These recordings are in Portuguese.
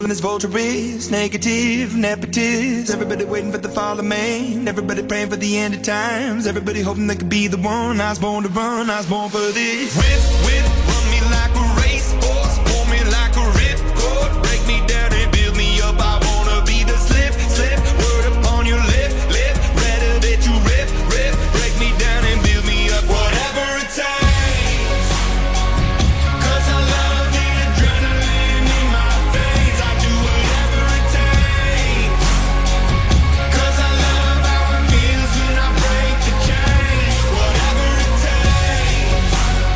this vulturist, negative, nepotist. Everybody waiting for the fall of man. Everybody praying for the end of times. Everybody hoping they could be the one. I was born to run, I was born for this. Whip, run me like a racehorse, pull me like a ripcord, break me down and build me up. I wanna be the slip, word upon your lip, rather that you rip, break me down and build me up. Whatever it takes, 'cause I love the adrenaline in my veins. I do whatever it takes, 'cause I love how it feels when I break the chains. Whatever it takes,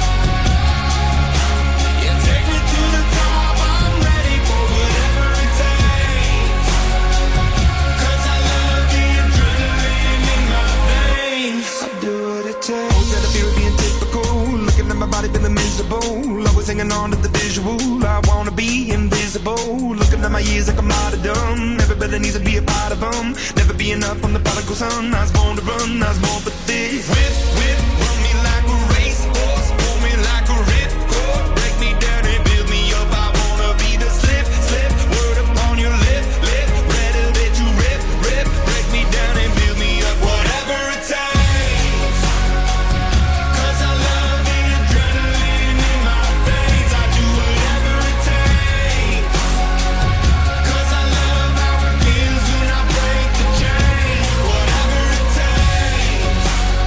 yeah, take me to the top. I'm ready for whatever it takes, 'cause I love the adrenaline in my veins. I do what it takes. Out of fear of being typical, looking at my body feeling miserable, always hanging on to the visual. I wanna be invisible, looking at my years like I'm martyrdom. Everybody needs to be a part of them, never be enough on the prodigal son. I was born to run, I was born for this. Whip, run me like a racehorse, pull me like a ripcord, break me down and build me up. I wanna be the slip, word upon your lip, rather that you rip, break me down and build me up. Whatever it takes, 'cause I love the adrenaline in my veins. I do whatever it takes, 'cause I love how it feels when I break the chains. Whatever it takes,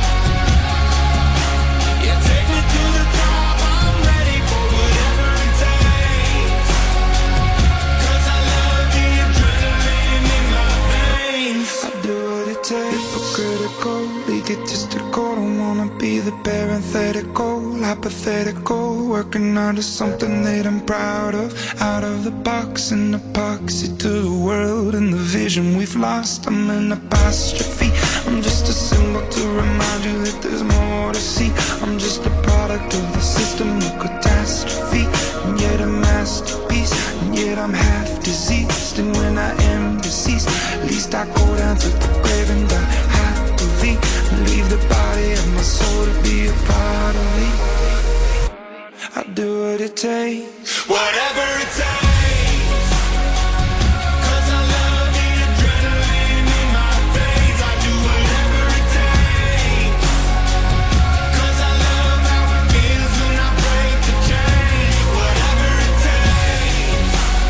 yeah, take me to the top. I'm ready for whatever it takes, 'cause I love the adrenaline in my veins. I do what it takes. Hypocritical, egotistical, don't wanna be the parenthetical, hypothetical, working out of something that I'm proud of, out of the box, an epoxy to the world and the vision we've lost. I'm an apostrophe, I'm just a symbol to remind you that there's more to see. I'm just a product of the system of catastrophe, and yet a masterpiece, and yet I'm half diseased. And when I am deceased, at least I go down to the grave and die happily, and leave the body of my soul to be a part of me. I do what it takes, whatever it takes, 'cause I love the adrenaline in my veins. I do whatever it takes, 'cause I love how it feels when I break the chains. Whatever it takes,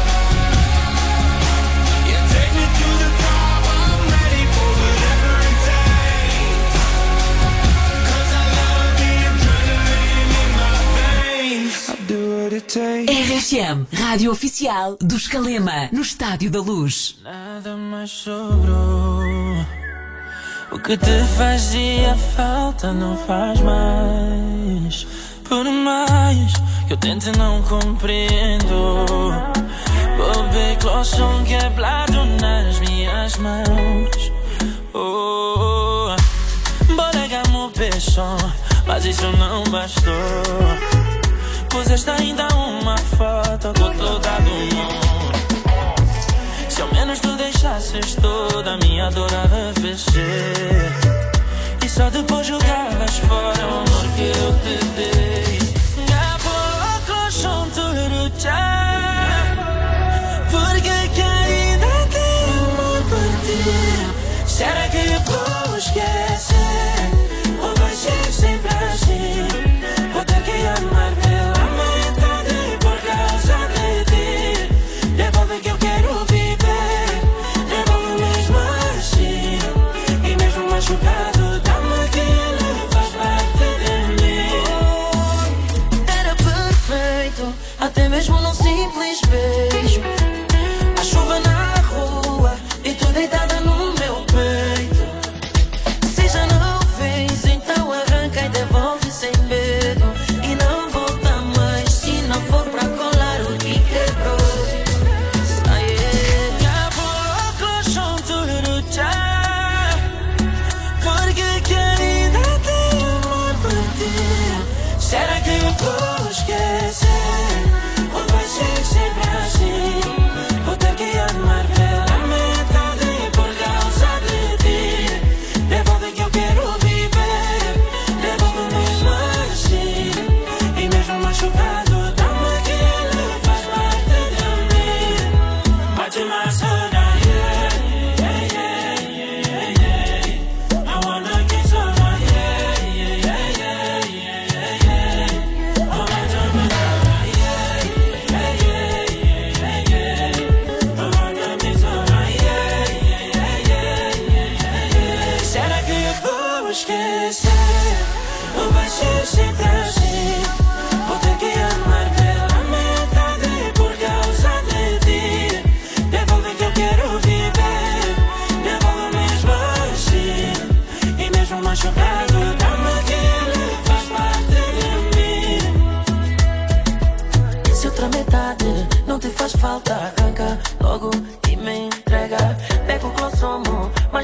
yeah, take me to the top. I'm ready for whatever it takes, 'cause I love the adrenaline in my veins. I do what it takes. RFM, rádio oficial do Escalema, no Estádio da Luz. Nada mais sobrou. O que te fazia falta não faz mais. Por mais que eu tente, não compreendo. Bobé clochão quebrado nas minhas mãos. Oh, bodega-me o peixão, mas isso não bastou. Puseste ainda uma foto com toda do mundo. Se ao menos tu deixasses toda a minha dor a refazer, e só depois jogavas fora o amor que eu te dei. Porque que ainda tenho amor por ti? Será que vou esquecer? Ou vai ser sempre assim? Vou ter que amar pela metade por causa de ti. Devolve que eu quero viver, devolve mesmo assim. E mesmo machucado, dá-me aquilo, faz parte de mim. Era perfeito, até mesmo num simples beijo. A chuva na rua e tu deitada no meu peito. Se já não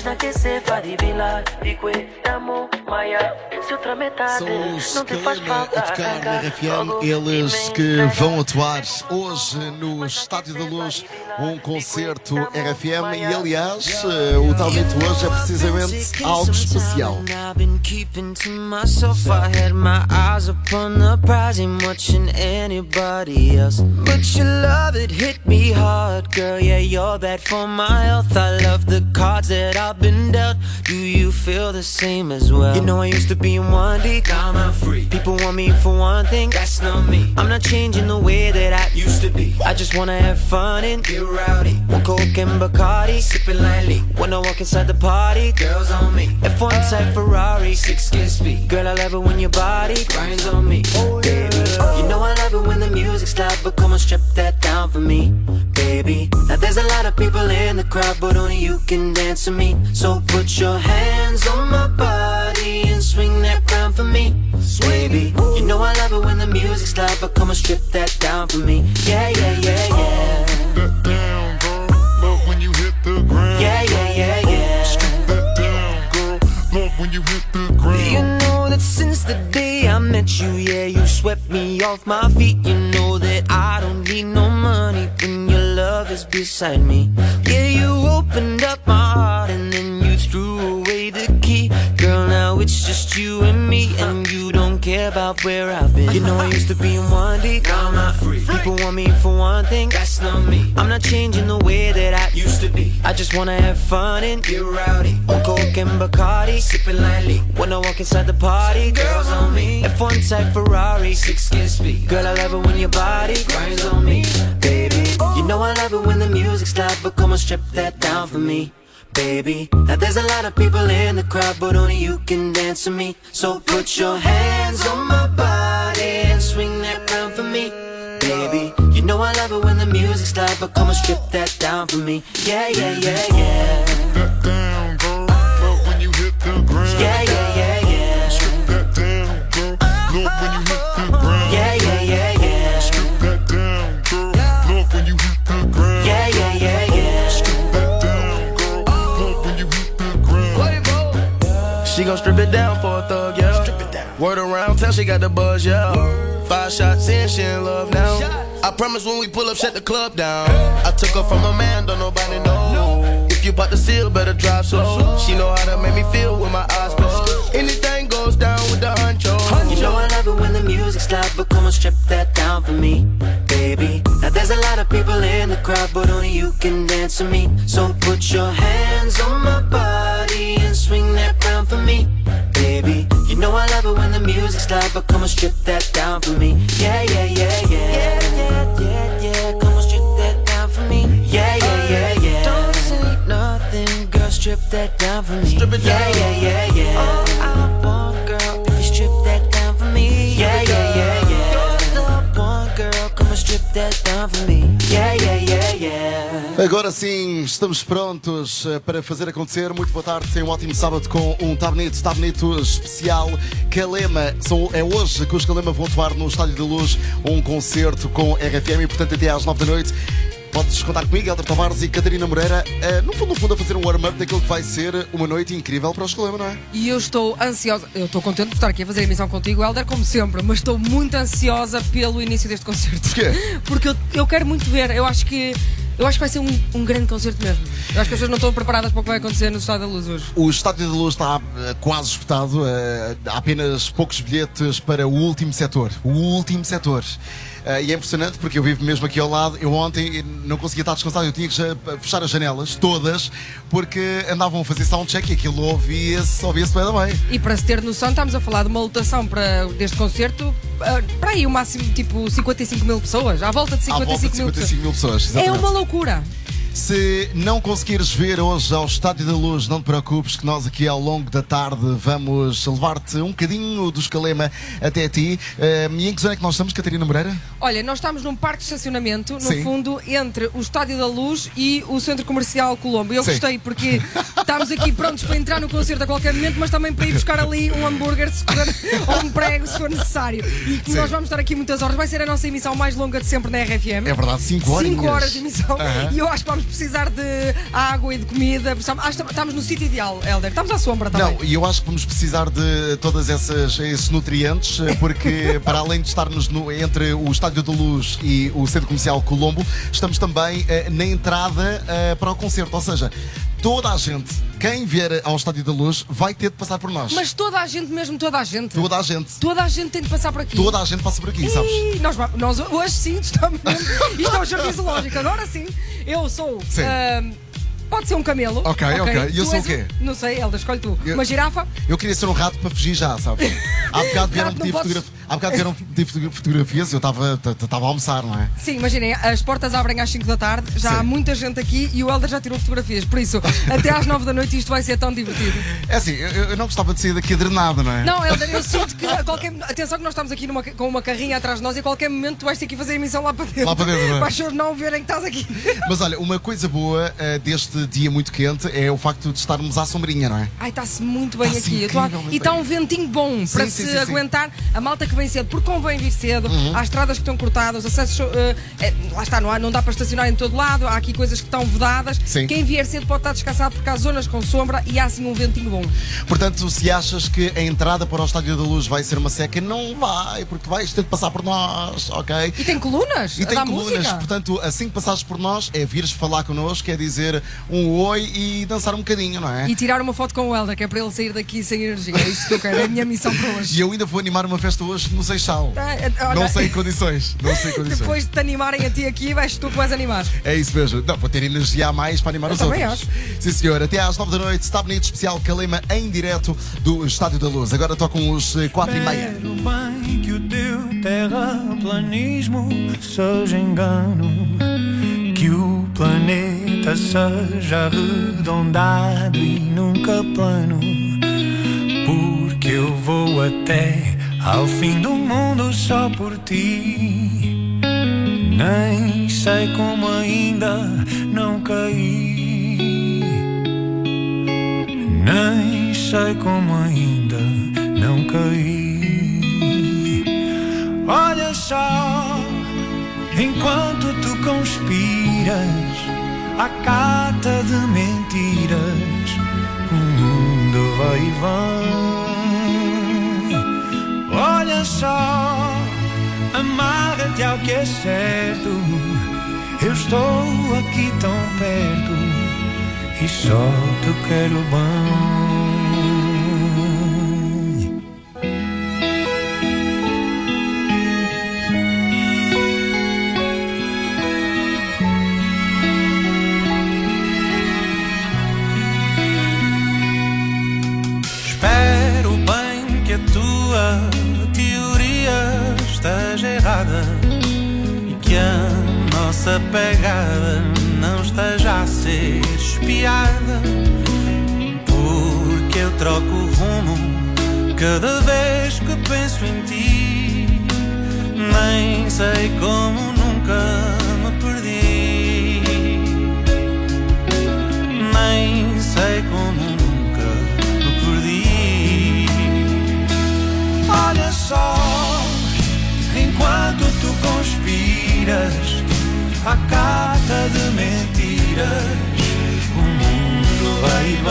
mas na que se vai divilar. Digo, amo, Maia, se outra metade São os não te faz Calema falta. a tocar na RFM, eles que vão atuar hoje no Estádio da Luz, um concerto RFM e aliás o talento hoje é precisamente algo especial. I've been keeping to myself. I had my eyes upon the prize, ain't watching anybody else. But your love, it hit me hard, girl. Yeah, you're bad for my health. I love the cards that I've been dealt. Do you feel the same as well? You know I used to be in one deep, now I'm free. People want me for one thing, that's not me. I'm not changing the way that I used to be. I just wanna have fun and get rowdy. One Coke and Bacardi, sipping lightly. When I walk inside the party, girls on me. F1 type Ferrari, 6 speed. Girl, I love it when your body grinds on me, baby. You know I love it when the music's loud, but come on, strip that down for me, baby. Now there's a lot of people in the crowd, but only you can dance with me. So put your hands on my body and swing that crown for me, baby. You know I love it when the music's loud, but come on, strip that down for me. Yeah, yeah, yeah, yeah. That down, girl. Love when you hit the ground. Yeah, yeah, yeah, yeah. Strip that down, girl. Love when you hit the ground. You know that since the day I met you, yeah, you swept me off my feet. You know that I don't need no money when your love is beside me. Yeah, you opened up my heart and then you threw away the key. Girl, now it's just you and me, and you don't care about where I've been. You know I used to be in one deep, now I'm not free. People want me for one thing, that's not me. I'm not changing the way that I used to be. I just wanna have fun and get rowdy. One Coke and Bacardi, sipping lightly. When I walk inside the party, girls on me. F1 type Ferrari, 6 speed. Girl, I love it when your body grinds on me, baby. You know I love it when the music's loud, but come on, strip that down for me, baby. Now there's a lot of people in the crowd, but only you can dance with me. So put your hands on my body and swing that crown for me, baby. You know I love it when the music's loud, but come on, strip that down for me. Yeah, yeah, yeah, yeah. That down, girl. Love when you hit the ground. Yeah, yeah, yeah, yeah. Strip that down, girl. Love when you hit the ground. Yeah, yeah, yeah, yeah. Strip that down, girl. Love when you hit the ground. Yeah, yeah, yeah, yeah. Strip that down, girl. Love when you hit the ground. She gon' strip it down for a thug, yeah. Strip it down. Word around town, she got the buzz, yeah. 5 shots in, she in love now. I promise when we pull up, shut the club down. I took her from a man, don't nobody know. If you bout to seal, better drive slow. She know how to make me feel with my eyes closed. Anything goes down with the honcho. You know I love it when the music's loud, but come on, strip that down for me, baby. Now there's a lot of people in the crowd, but only you can dance with me. So put your hands on my body and swing that crown for me, baby. You know I love it when the music's loud, but come on, strip that down for me. Yeah, yeah, yeah, yeah. Yeah, yeah, yeah, yeah. Come on, strip that down for me. Yeah, yeah, yeah, yeah. Don't say nothing, girl, strip that down for me. Strip it down. Yeah, yeah, yeah, yeah. All I want, girl, if you strip that down for me. Yeah, yeah, yeah, yeah. You're the one, girl, come on, strip that down for me. Yeah, yeah, yeah, yeah. Agora sim, estamos prontos para fazer acontecer. Muito boa tarde, tenham um ótimo sábado com um Tá Bonito especial Calema. É hoje que os Calema vão atuar no Estádio da Luz, um concerto com RFM e portanto até às 9 da noite. Podes contar comigo, Helder Tavares e Catarina Moreira, no fundo a fazer um warm-up daquilo que vai ser uma noite incrível para os Calema, não é? E eu estou ansiosa, eu estou contente por estar aqui a fazer a emissão contigo, Helder, como sempre, mas estou muito ansiosa pelo início deste concerto. Porquê? Porque eu quero muito ver, eu acho que vai ser um grande concerto mesmo. Eu acho que as pessoas não estão preparadas para o que vai acontecer no Estádio da Luz hoje. O Estádio da Luz está quase esgotado, há apenas poucos bilhetes para o último setor. E é impressionante porque eu vivo mesmo aqui ao lado. Eu ontem não conseguia estar descansado, eu tinha que fechar as janelas todas porque andavam a fazer soundcheck e aquilo ouvia-se bem. E para se ter noção, estamos a falar de uma lotação deste concerto para aí o máximo tipo 55 mil pessoas, à volta de 55 mil pessoas. Exatamente. É uma loucura. Se não conseguires vir hoje ao Estádio da Luz, não te preocupes que nós aqui ao longo da tarde vamos levar-te um bocadinho dos Calema até ti. E em que zona é que nós estamos, Catarina Moreira? Olha, nós estamos num parque de estacionamento, no Sim. fundo, entre o Estádio da Luz e o Centro Comercial Colombo. Eu Sim. gostei porque estamos aqui prontos para entrar no concerto a qualquer momento, mas também para ir buscar ali um hambúrguer ou um prego se for necessário. E que Sim. nós vamos estar aqui muitas horas. Vai ser a nossa emissão mais longa de sempre na RFM. É verdade, 5 horas. 5 horas de emissão. Aham. E eu acho que vamos vamos precisar de água e de comida. Estamos no sítio ideal, Helder. Estamos à sombra também. Não, e eu acho que vamos precisar de todas esses nutrientes, porque para além de estarmos entre o Estádio da Luz e o Centro Comercial Colombo, estamos também na entrada para o concerto. Ou seja, toda a gente, quem vier ao Estádio da Luz, vai ter de passar por nós. Mas toda a gente, mesmo toda a gente. Toda a gente. Toda a gente tem de passar por aqui. Toda a gente passa por aqui, sabes? E nós hoje sim estamos mesmo. Isto é o Jardim Zoológico. Agora sim, eu sou. Sim. Pode ser um camelo. Ok. E eu Tu sou és o quê? Não sei, Helder, escolhe tu. Uma girafa? Eu queria ser um rato para fugir já, sabes? Há bocado vieram pedir fotografias e eu estava a almoçar, não é? Sim, imaginem, as portas abrem às 5 da tarde, já Sim. há muita gente aqui e o Helder já tirou fotografias. Por isso, até às 9 da noite isto vai ser tão divertido. É assim, eu não gostava de sair daqui adrenado, não é? Não, Helder, eu sinto que a qualquer. Atenção que nós estamos aqui com uma carrinha atrás de nós e a qualquer momento tu vais ter que ir fazer a emissão lá para dentro. Lá para dentro, não é? Para as pessoas não verem que estás aqui. Mas olha, uma coisa boa deste dia muito quente é o facto de estarmos à sombrinha, não é? Ai, está-se muito bem Está-se aqui. incrivelmente E está bem. um ventinho bom para sim, se sim. aguentar a malta que vem cedo, porque convém vir cedo. Há estradas que estão cortadas, acessos. Lá está, não dá para estacionar em todo lado, há aqui coisas que estão vedadas. Sim. Quem vier cedo pode estar descansado porque há zonas com sombra e há assim um ventinho bom. Portanto, se achas que a entrada para o Estádio da Luz vai ser uma seca, não vai, porque vais ter de passar por nós, ok? E tem colunas? E a tem dar colunas, música. portanto, assim que passares por nós, é vires falar connosco, é dizer um oi e dançar um bocadinho, não é? E tirar uma foto com o Helder, que é para ele sair daqui sem energia. É isso que eu quero, é a minha missão para hoje. E eu ainda vou animar uma festa hoje no Seixal. Olha, Não sei em condições. Depois de te animarem a ti aqui, vais tu que vais animar. É isso mesmo. Não, vou ter energia a mais para animar Eu os também outros. acho. Sim, senhor. Até às 9 da noite, está bonito, especial Calema em direto do Estádio da Luz. Agora tocam os 4h30. Espero bem que o teu terraplanismo seja engano, que o planeta seja arredondado e nunca plano, porque eu vou até ao fim do mundo só por ti. Nem sei como ainda não caí, nem sei como ainda não caí. Olha só, enquanto tu conspiras à cata de mentiras, o mundo vai e vem. Olha só, amarra-te ao que é certo, eu estou aqui tão perto e só te quero bem. Espero bem que a tua teoria esteja errada e que a nossa pegada não esteja a ser espiada, porque eu troco o rumo cada vez que penso em ti. Nem sei como nunca me perdi, nem sei como nunca me perdi. Olha só, enquanto tu conspiras à cata de mentiras, o mundo vai e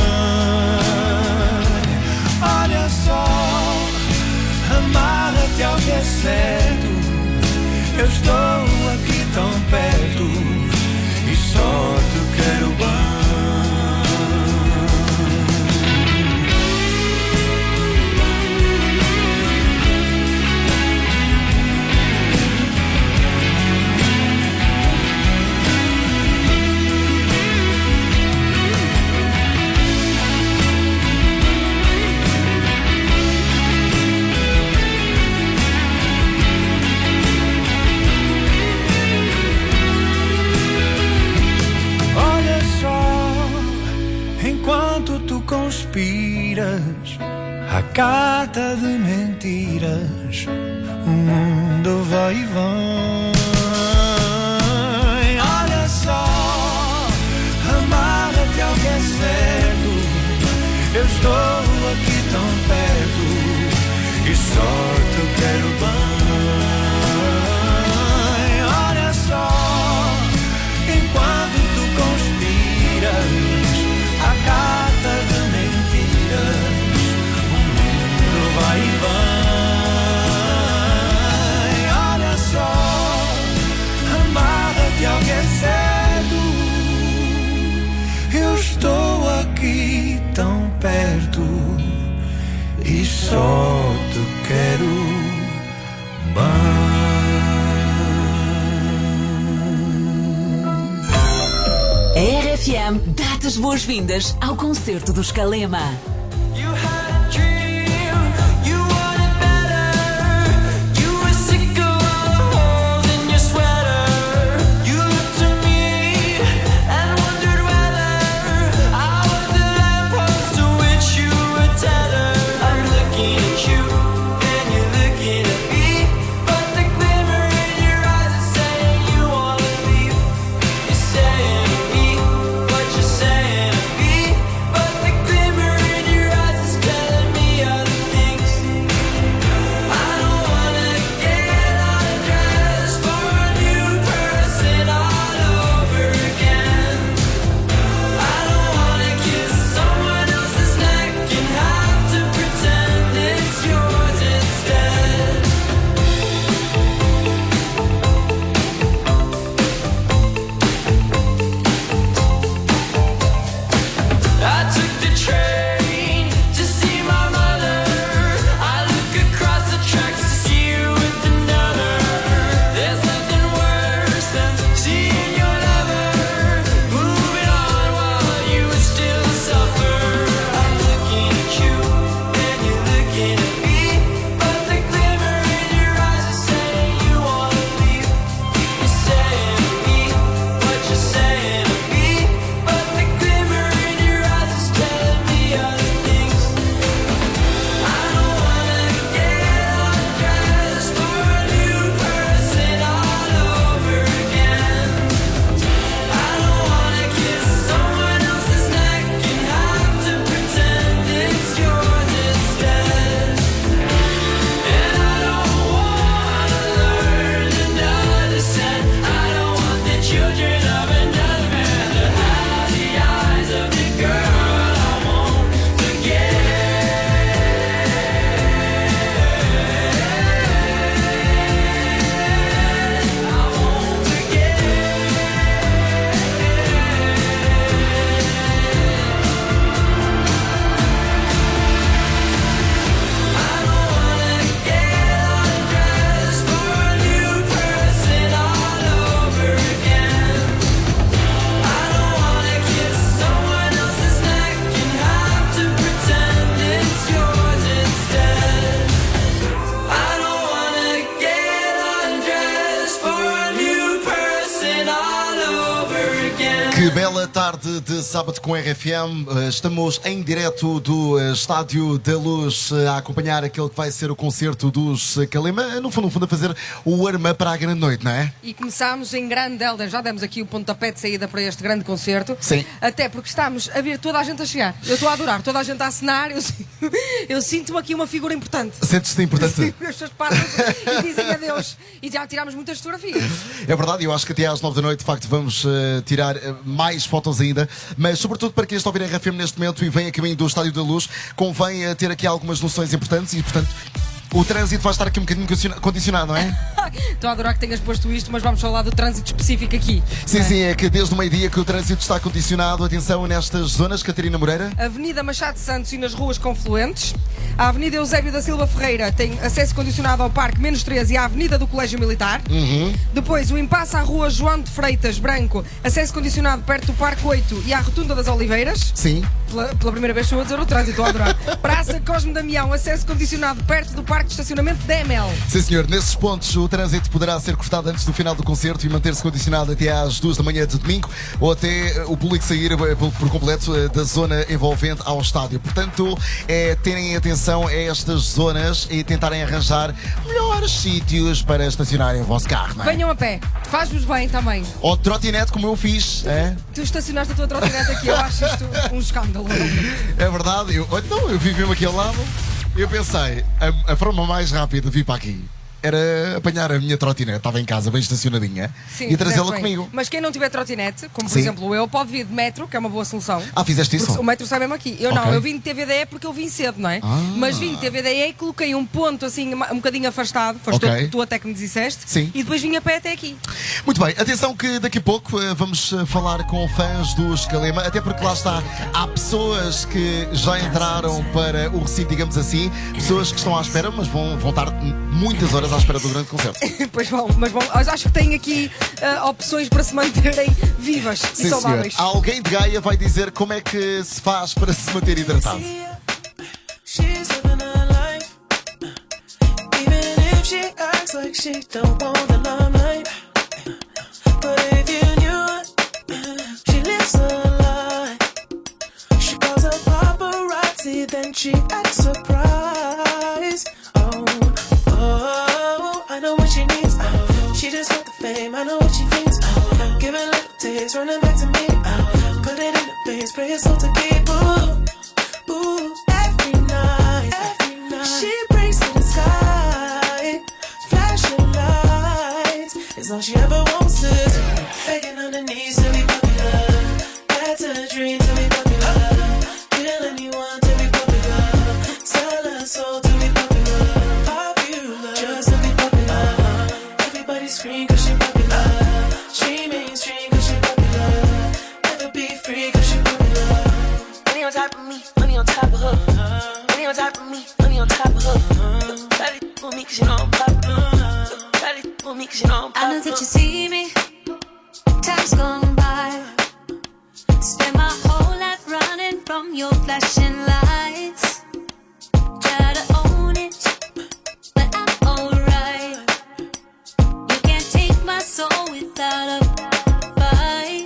vem. Olha só, amarra-te ao que é certo, eu estou aqui tão perto e só te quero bem. Enquanto tu conspiras à cata de mentiras, o mundo vai e vem. Olha só, amarra-te ao que é certo, eu estou aqui tão perto e só te quero bem. Olha só, enquanto tu só te quero bem. A RFM dá-te as boas-vindas ao concerto do Escalema. Que bela tarde de sábado com RFM. Estamos em direto do Estádio da Luz a acompanhar aquele que vai ser o concerto dos Escalema. No fundo, a fazer o warm-up para a grande noite, não é? E começámos em grande, Helder. Já demos aqui o pontapé de saída para este grande concerto. Sim. Até porque estamos a ver toda a gente a chegar. Eu estou a adorar, toda a gente a acenar. Eu sinto-me aqui uma figura importante. Sentes-te importante? As pessoas passam e dizem adeus. E já tirámos muitas fotografias. É verdade, eu acho que até às 9 da noite, de facto, vamos tirar mais fotos ainda. Mas, sobretudo, para quem está a ouvir a RFM neste momento e vem a caminho do Estádio da Luz, convém ter aqui algumas noções importantes e, portanto, o trânsito vai estar aqui um bocadinho condicionado, não é? Estou a adorar que tenhas posto isto, mas vamos falar do trânsito específico aqui. Sim, sim, é que desde o meio-dia que o trânsito está condicionado. Atenção nestas zonas, Catarina Moreira. Avenida Machado Santos e nas ruas confluentes. A Avenida Eusébio da Silva Ferreira tem acesso condicionado ao Parque Menos 13 e à Avenida do Colégio Militar. Depois o impasse à Rua João de Freitas Branco, acesso condicionado perto do Parque 8 e à Rotunda das Oliveiras. Sim. Pela primeira vez estou a dizer o trânsito, estou a adorar. Praça Cosme Damião, acesso condicionado perto do Parque de Estacionamento de Emel. Sim, senhor. Nesses pontos o trânsito poderá ser cortado antes do final do concerto e manter-se condicionado até às 2 da manhã de domingo ou até o público sair por completo da zona envolvente ao estádio. Portanto, terem atenção a estas zonas e tentarem arranjar melhores sítios para estacionarem o vosso carro, não é? Venham a pé, faz-vos bem também. Ou trotinete, como eu fiz. Tu estacionaste a tua trotinete aqui, eu acho isto um escândalo. É verdade. Eu vi mesmo aqui ao lado. Eu pensei, a forma mais rápida de vir para aqui era apanhar a minha trotinete, estava em casa bem estacionadinha, Sim, e trazê-la fizeste bem. comigo. Mas quem não tiver trotinete, como por Sim. exemplo eu, pode vir de metro, que é uma boa solução. Ah, fizeste isso? Porque o metro sai mesmo aqui. Eu Ok. não, eu vim de TVDE porque eu vim cedo, não é? Mas vim de TVDE e coloquei um ponto assim, um bocadinho afastado. Foste Ok. tu até que me disseste. Sim. E depois vim a pé até aqui. Muito bem, atenção que daqui a pouco vamos falar com fãs do Escalema, até porque lá está, há pessoas que já entraram para o recinto, digamos assim, pessoas que estão à espera, mas vão estar muitas horas à espera do grande concerto. Pois bom, mas bom, acho que tem aqui opções para se manterem vivas e Sim, senhor. saudáveis. Alguém de Gaia vai dizer como é que se faz para se manter hidratado. She's living her life. Even if she acts like she don't want the limelight. But if you knew, she lives her life. She calls her paparazzi, then she acts surprised. Oh, I know what she needs. She just want the fame, I know what she thinks. Give it a little taste, running back to me. Put it in the face, pray it's all to keep. Ooh, every night, she brings to the sky, flashing lights. It's all she ever wants is begging on her knees to be popular. That's a dream to be popular. Kill anyone to be popular. Sell her soul to be popular. Popular, just to be popular. Everybody scream 'cause she popular. She mainstream 'cause she popular. Never be free 'cause she popular. Money on top of me, money on top of her. Money on top of me, money on top of her. Try to for me 'cause you know I'm popular. Try to for me 'cause you know I'm popular. I know that you see me, time's gone by. Spend my whole life running from your flashing lights. Try to own it, but I'm alright. You can't take my soul without a fight.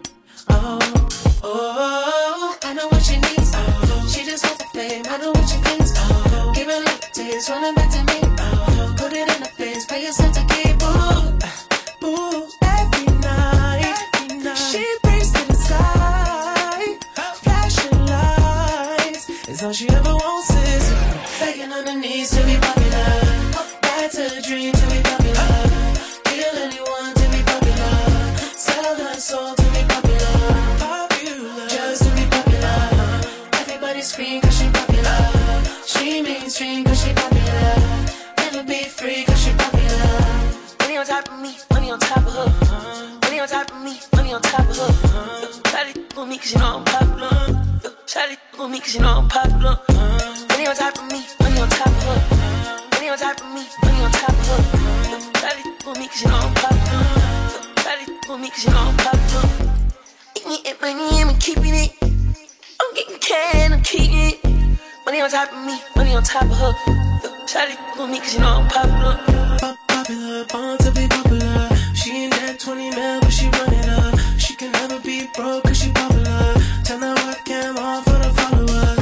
Oh, I know what she needs. She just wants the fame. I know what she thinks. Give it a little taste, running back to me. Put it in the face, pay yourself to keep. Ooh, every night, she brings to the sky, flashing lights. It's all she ever wants is begging on her knees to be popular. That's a dream to be popular. Kill anyone to be popular. Sell her soul to be popular. Popular, just to be popular. Everybody scream 'cause she popular. She mainstream 'cause she popular. Never be free 'cause she popular. Money on top of me, money on top of her. Money on top of me, money on top of her. Try to for me 'cause you know I'm popular. Try to for me 'cause you know I'm popular. Money on top of me, money on top of her. Money on top of me, money on top of her. Try to for me 'cause you know I'm popular. Try to for me 'cause you know I'm popular. Eat it, money, I'm keeping it. I'm getting cash, I'm keeping it. Money on top of me, money on top of her. Try to for me 'cause you know I'm popular. Popular, born to be popular. She ain't that 20 mil, but she run it up. She can never be broke 'cause she popular. Turn that webcam off for the followers.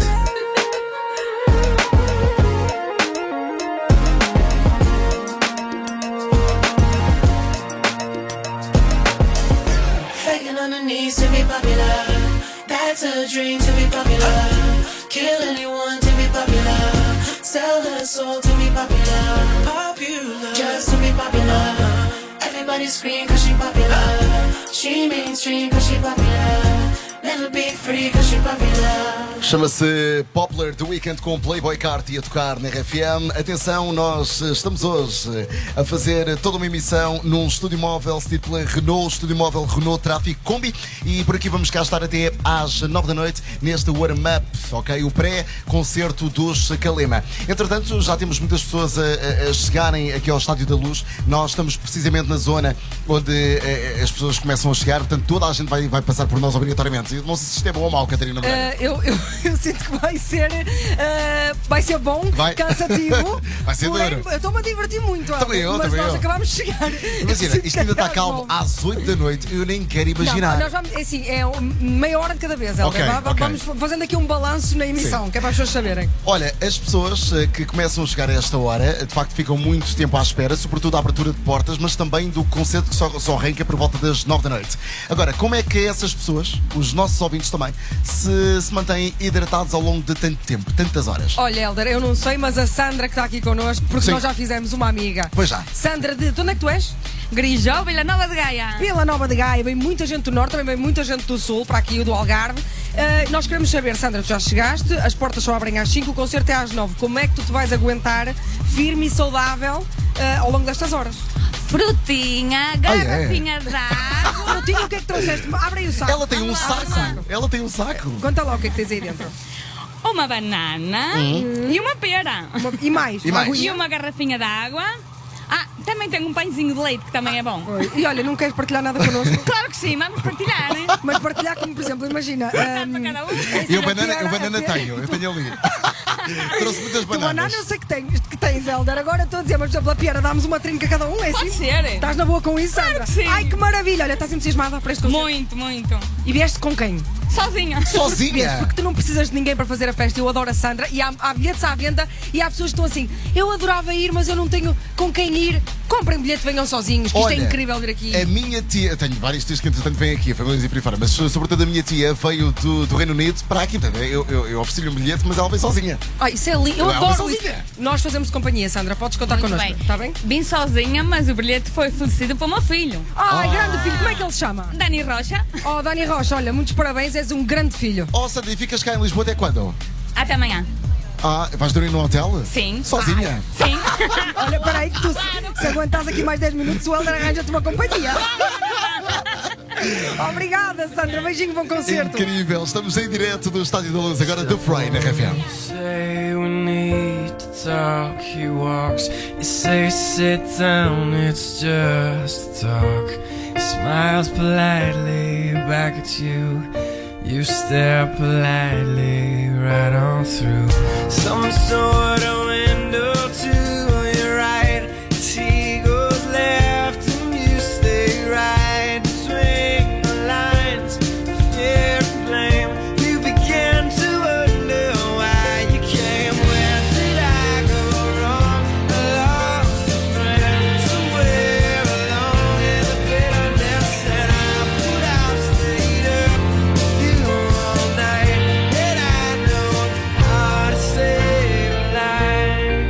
Begging on her knees to be popular. That's a dream to be popular. Kill anyone to be popular. Sell her soul to be popular. Popular, just to be popular. Everybody scream 'cause she popular. She mainstream 'cause she popular. Never be free 'cause she popular. Chama-se Popular The Weekend com Playboy Carti a tocar na RFM. Atenção, nós estamos hoje a fazer toda uma emissão num estúdio móvel se titula Renault, estúdio móvel Renault Tráfico Combi, e por aqui vamos cá estar até às 9 da noite neste warm-up, ok? O pré-concerto dos Calema. Entretanto, já temos muitas pessoas a chegarem aqui ao Estádio da Luz. Nós estamos precisamente na zona onde as pessoas começam a chegar, portanto toda a gente vai passar por nós obrigatoriamente. Não sei se isto é bom ou mau, Catarina Moreira. Eu sinto que vai ser bom, Vai. cansativo. Vai ser porém, duro. Eu estou-me a divertir muito. Também eu, mas também nós eu. acabámos de chegar. Imagina, isto ainda está calmo bom. às 8 da noite, eu nem quero imaginar. Não, nós vamos, é assim, meia hora de cada vez, Helder. Ok, Vamos fazendo aqui um balanço na emissão, Sim. que é para as pessoas saberem. Olha, as pessoas que começam a chegar a esta hora, de facto ficam muito tempo à espera, sobretudo à abertura de portas, mas também do concerto que só arranca por volta das 9 da noite. Agora, como é que essas pessoas, os nossos nossos ouvintes também, se mantêm hidratados ao longo de tanto tempo, tantas horas. Olha, Helder, eu não sei, mas a Sandra que está aqui connosco, porque Sim. nós já fizemos uma amiga. Pois já. Sandra, de onde é que tu és? Grijó, Vila Nova de Gaia. Vila Nova de Gaia, vem muita gente do Norte, também vem muita gente do Sul, para aqui o do Algarve. Nós queremos saber, Sandra, tu já chegaste, as portas só abrem às 5, o concerto é às 9. Como é que tu te vais aguentar firme e saudável ao longo destas horas? Frutinha, garrafinha de água. Frutinha, o que é que trouxeste? Abre aí o saco. Ela tem um saco. Ela tem um saco. Conta lá o que é que tens aí dentro. Uma banana e uma pera. E mais? E mais? E uma garrafinha de água. Ah, também tenho um pãezinho de leite que também é bom. E olha, não queres partilhar nada connosco? Claro que sim, vamos partilhar, né? Mas partilhar como, por exemplo, imagina. Para cada um. E o banana eu tenho ali. Trouxe muitas Banana bananas. eu sei que tens, Helder. Agora estou a dizer, mas por exemplo, a Piera, dá-nos uma trinca cada um, é assim? Pode ser. Estás na boa com isso, Sandra? Claro que sim. Ai, que maravilha. Olha, estás entusiasmada para este concerto? Muito, muito. E vieste com quem? Sozinha. Sozinha? Porque tu não precisas de ninguém para fazer a festa. Eu adoro a Sandra e há bilhetes à venda e há pessoas que estão assim, eu adorava ir, mas eu não tenho com quem ir. Comprem bilhete, venham sozinhos, que isto é incrível vir aqui. A minha tia, eu tenho vários tios que entretanto vêm aqui, famílias e por aí fora, mas sobretudo a minha tia veio do Reino Unido para aqui. Portanto, eu ofereci-lhe um bilhete, mas ela veio sozinha. Ai, isso é lindo. Eu Ela adoro vem isso. sozinha. Nós fazemos companhia, Sandra. Podes contar Muito connosco. bem. Está bem? Vim sozinha, mas o bilhete foi oferecido para o meu filho, Ai, grande filho. Como é que ele se chama? Dani Rocha. Oh, Dani Rocha, olha, muitos parabéns. És um grande filho. Oh, Sandra, e ficas cá em Lisboa até quando? Até amanhã. Ah, vais dormir no hotel? Sim. Sozinha? Sim. Olha, peraí, que tu, se aguentares aqui mais 10 minutos, o Helder arranja-te uma companhia. Obrigada, Sandra. Beijinho, bom concerto. Incrível, estamos em direto do Estádio da Luz, agora The Fray na RFM. Say we need to talk, he walks. You say sit down, it's just talk. He smiles politely back at you. You stare politely right on through some sort of window to your right. She goes left and you stay right. Between the lines, fear and blame. You begin to wonder why you came. Where did I go wrong? I lost a friend somewhere along in the bitterness, and I put out stayed up with you all night, and I know how to save a life.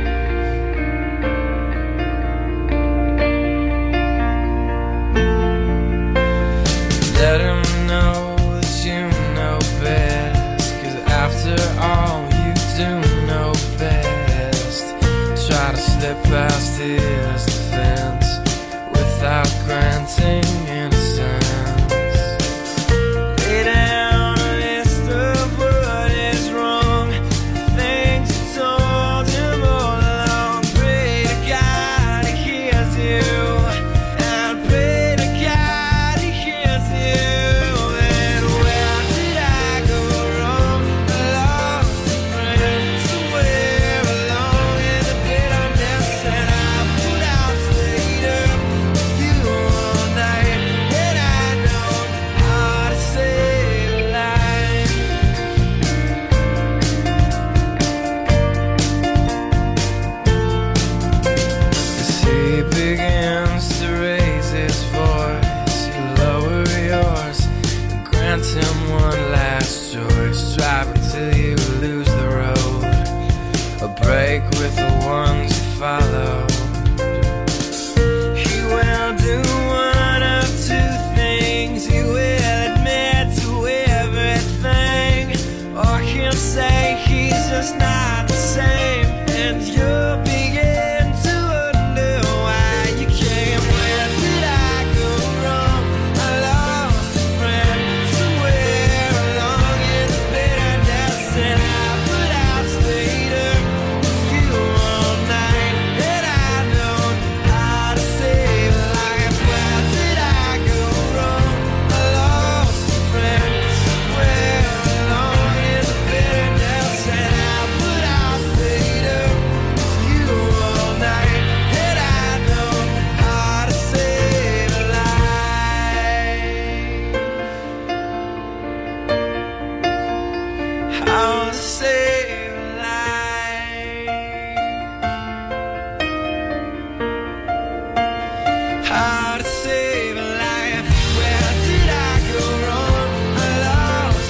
Let him know that you know best, 'cause after all you do know best. Try to slip past his defense without granting innocence. Lay down a list of what is wrong, the things you told him all along. Pray to God he hears you, and pray to God he hears you. And where did I go wrong? I lost a friend somewhere along in the bitterness, and I put out stayed up with you all night, and I know how to save a life. As he begins to raise his voice, you lower yours and grant him one last choice. Drive until you lose the road, a break with the ones you follow. He will do one of two things. He will admit to everything, or he'll say he's just not the same, and you'll begin to wonder why you came. Where did I go wrong? I lost a friend somewhere along in the bitterness, and I put out stayed up with you all night, and I know how to save a life. Where did I go wrong? I lost a friend somewhere along in the bitterness, and I put out stayed up with you all night, and I know how to save a life. How to save a life. How to save a life. Where did I go wrong? I lost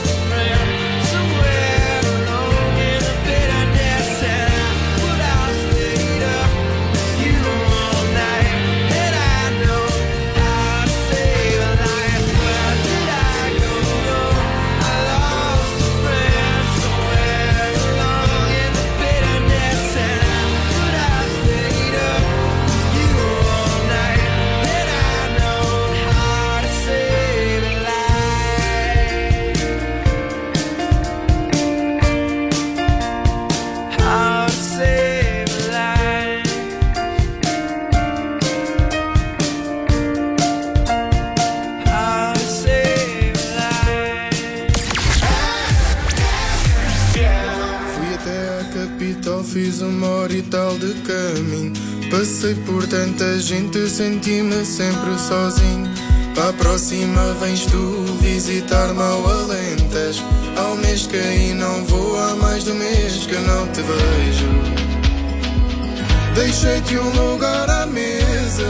tal de caminho. Passei por tanta gente, senti-me sempre sozinho. Para a próxima vens tu visitar-me ao Alentejo. Há um mês que aí não vou, há mais de um mês que não te vejo. Deixei-te um lugar à mesa,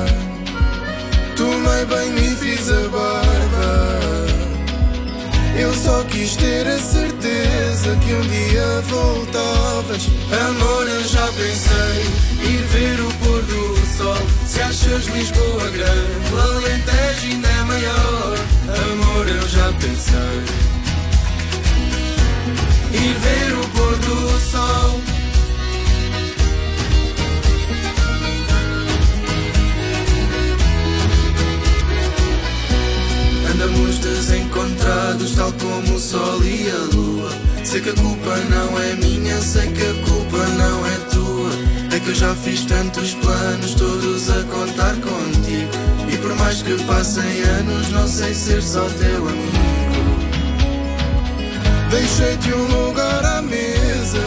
tomei banho e fiz a barba. Eu só quis ter a certeza que um dia voltavas. Amor, eu já pensei ir ver o pôr do sol. Se achas Lisboa grande, o Alentejo ainda é maior. Amor, eu já pensei ir ver o pôr do sol. Andamos desencontrados, tal como o sol e a lua. Sei que a culpa não é minha, sei que a culpa não é tua. É que eu já fiz tantos planos, todos a contar contigo. E por mais que passem anos, não sei ser só teu amigo. Deixei-te um lugar à mesa,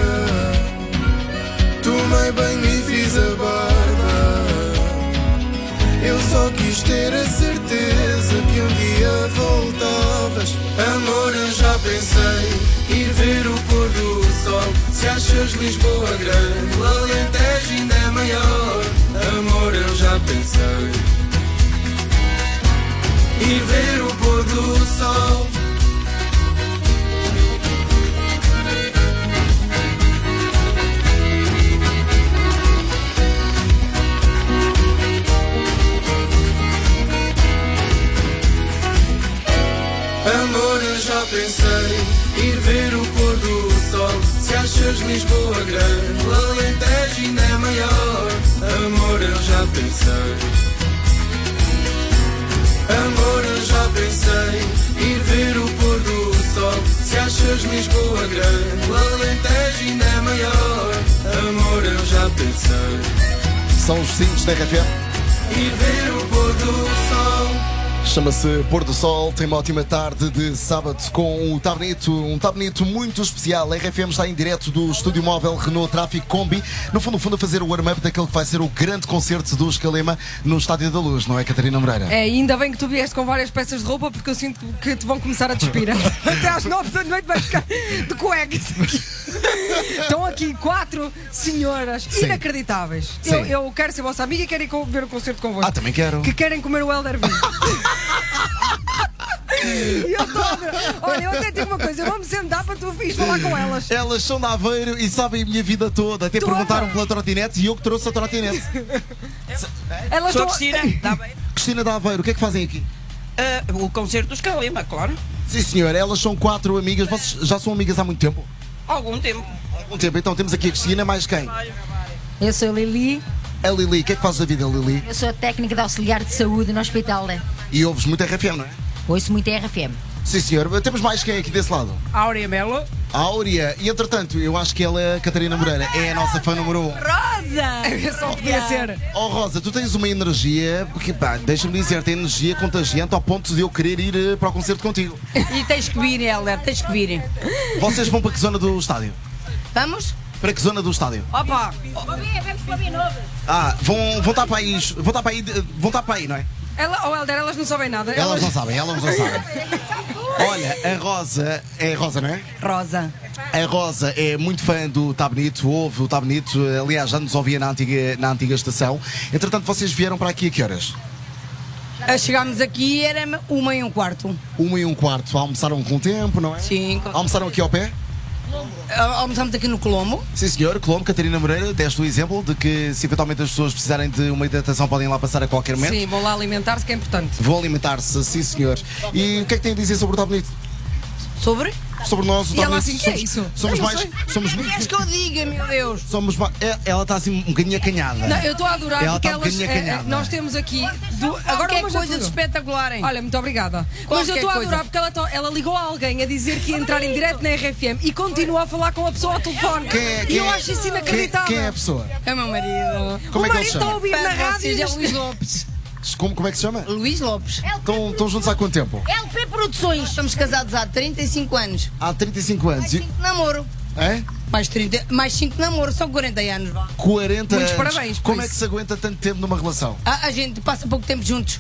tomei banho e fiz a barba. Eu só quis ter a certeza que um dia voltavas. Amor, eu já pensei ir ver o pôr do sol. Se achas Lisboa grande, o Alentejo ainda é maior. Amor, eu já pensei ir ver o pôr do sol. Amor, eu já pensei ir ver o pôr do sol. Se achas Lisboa grande, o Alentejo ainda é maior. Amor, eu já pensei. Amor, eu já pensei ir ver o pôr do sol. Se achas Lisboa grande, o Alentejo ainda é maior. Amor, eu já pensei. São os sinos da RFM. Ir ver o pôr do sol. Chama-se Pôr do Sol, tem uma ótima tarde de sábado com o Tá Bonito, um Tá Bonito muito especial. A RFM está em direto do estúdio móvel Renault Tráfico Combi, no fundo a fazer o warm-up daquele que vai ser o grande concerto do Escalema no Estádio da Luz, não é, Catarina Moreira? É, ainda bem que tu vieste com várias peças de roupa, porque eu sinto que te vão começar a despir. Até às 9 da noite vais ficar de cuecas. Estão aqui 4 senhoras inacreditáveis. Sim. Eu quero ser vossa amiga e quero ir ver o concerto convosco. Ah, também quero. Que querem comer o Elder Vinho. E eu tô... Olha, eu até digo uma coisa, eu vou-me sentar para tu ires falar com elas. Elas são de Aveiro e sabem a minha vida toda. Até perguntaram pela trotinete e eu que trouxe a trotinete. Elas Sou estão... Cristina, está bem? Cristina de Aveiro, o que é que fazem aqui? O concerto do Escalema, claro. Sim, senhor, elas são 4 amigas. Vocês já são amigas há muito tempo? Algum tempo. Algum tempo, então temos aqui a Cristina, mais quem? Eu sou a Lili. A Lili, o que é que fazes da vida, Lili? Eu sou a técnica de auxiliar de saúde no hospital, né? E ouves muito RFM, não é? Ouço muito a RFM. Sim, senhor. Temos mais quem aqui desse lado? Áurea Melo. A Áurea. E entretanto, eu acho que ela, Catarina Moreira, é a nossa fã número 1. Rosa! Só podia ser. Oh Rosa, tu tens uma energia, porque pá, deixa-me dizer, tem energia contagiante ao ponto de eu querer ir para o concerto contigo. E tens que vir, Helder, tens que vir. Vocês vão para que zona do estádio? Vamos? Para que zona do estádio? Opa! Vamos para a Nova. Ah, vão estar para aí, vão estar para aí, não é? Helder, elas não sabem nada. Elas não sabem. Olha, a Rosa, é a Rosa, não é? Rosa. A Rosa é muito fã do Tá Bonito, ouve o Tá Bonito, aliás, já nos ouvia na antiga estação. Entretanto, vocês vieram para aqui a que horas? Chegámos aqui, era 1h15. 1h15, almoçaram com tempo, não é? Sim. Almoçaram aqui ao pé? Almoçamos aqui no Colombo. Sim, senhor. Colombo, Catarina Moreira, deste o exemplo de que se eventualmente as pessoas precisarem de uma hidratação podem lá passar a qualquer momento. Sim, vão lá alimentar-se, que é importante. Vão alimentar-se, sim, senhor. E o que é que tem a dizer sobre o Tá Bonito? Sobre? Sobre nós, o E Tá ela Bonito. assim, que é isso? Somos Eu não mais. sei. Somos Queres que eu diga, meu Deus? Somos mais. Ela está assim um bocadinho acanhada. Não, eu estou a adorar Ela porque está um elas. bocadinho acanhada. Nós temos aqui. Agora Qualquer vamos a coisa de tudo. espetacular, hein? Olha, muito obrigada. Mas eu Qualquer estou a coisa. adorar porque ela ligou a alguém a dizer que ia entrar em direto na RFM e continua a falar com a pessoa ao telefone. E eu acho isso inacreditável. Quem é a pessoa? É meu marido. Como o é que ele marido se está a chama? ouvir na rádio. É Luís Lopes. Como é que se chama? Luís Lopes. Estão juntos há quanto tempo? LP Produções. Estamos casados há 35 anos. Há 35 anos. Namoro. É? Mais 30, mais 5 namoros, são 40 anos, vá. 40 Muitos anos. parabéns por Como é isso. que se aguenta tanto tempo numa relação? A gente passa pouco tempo juntos.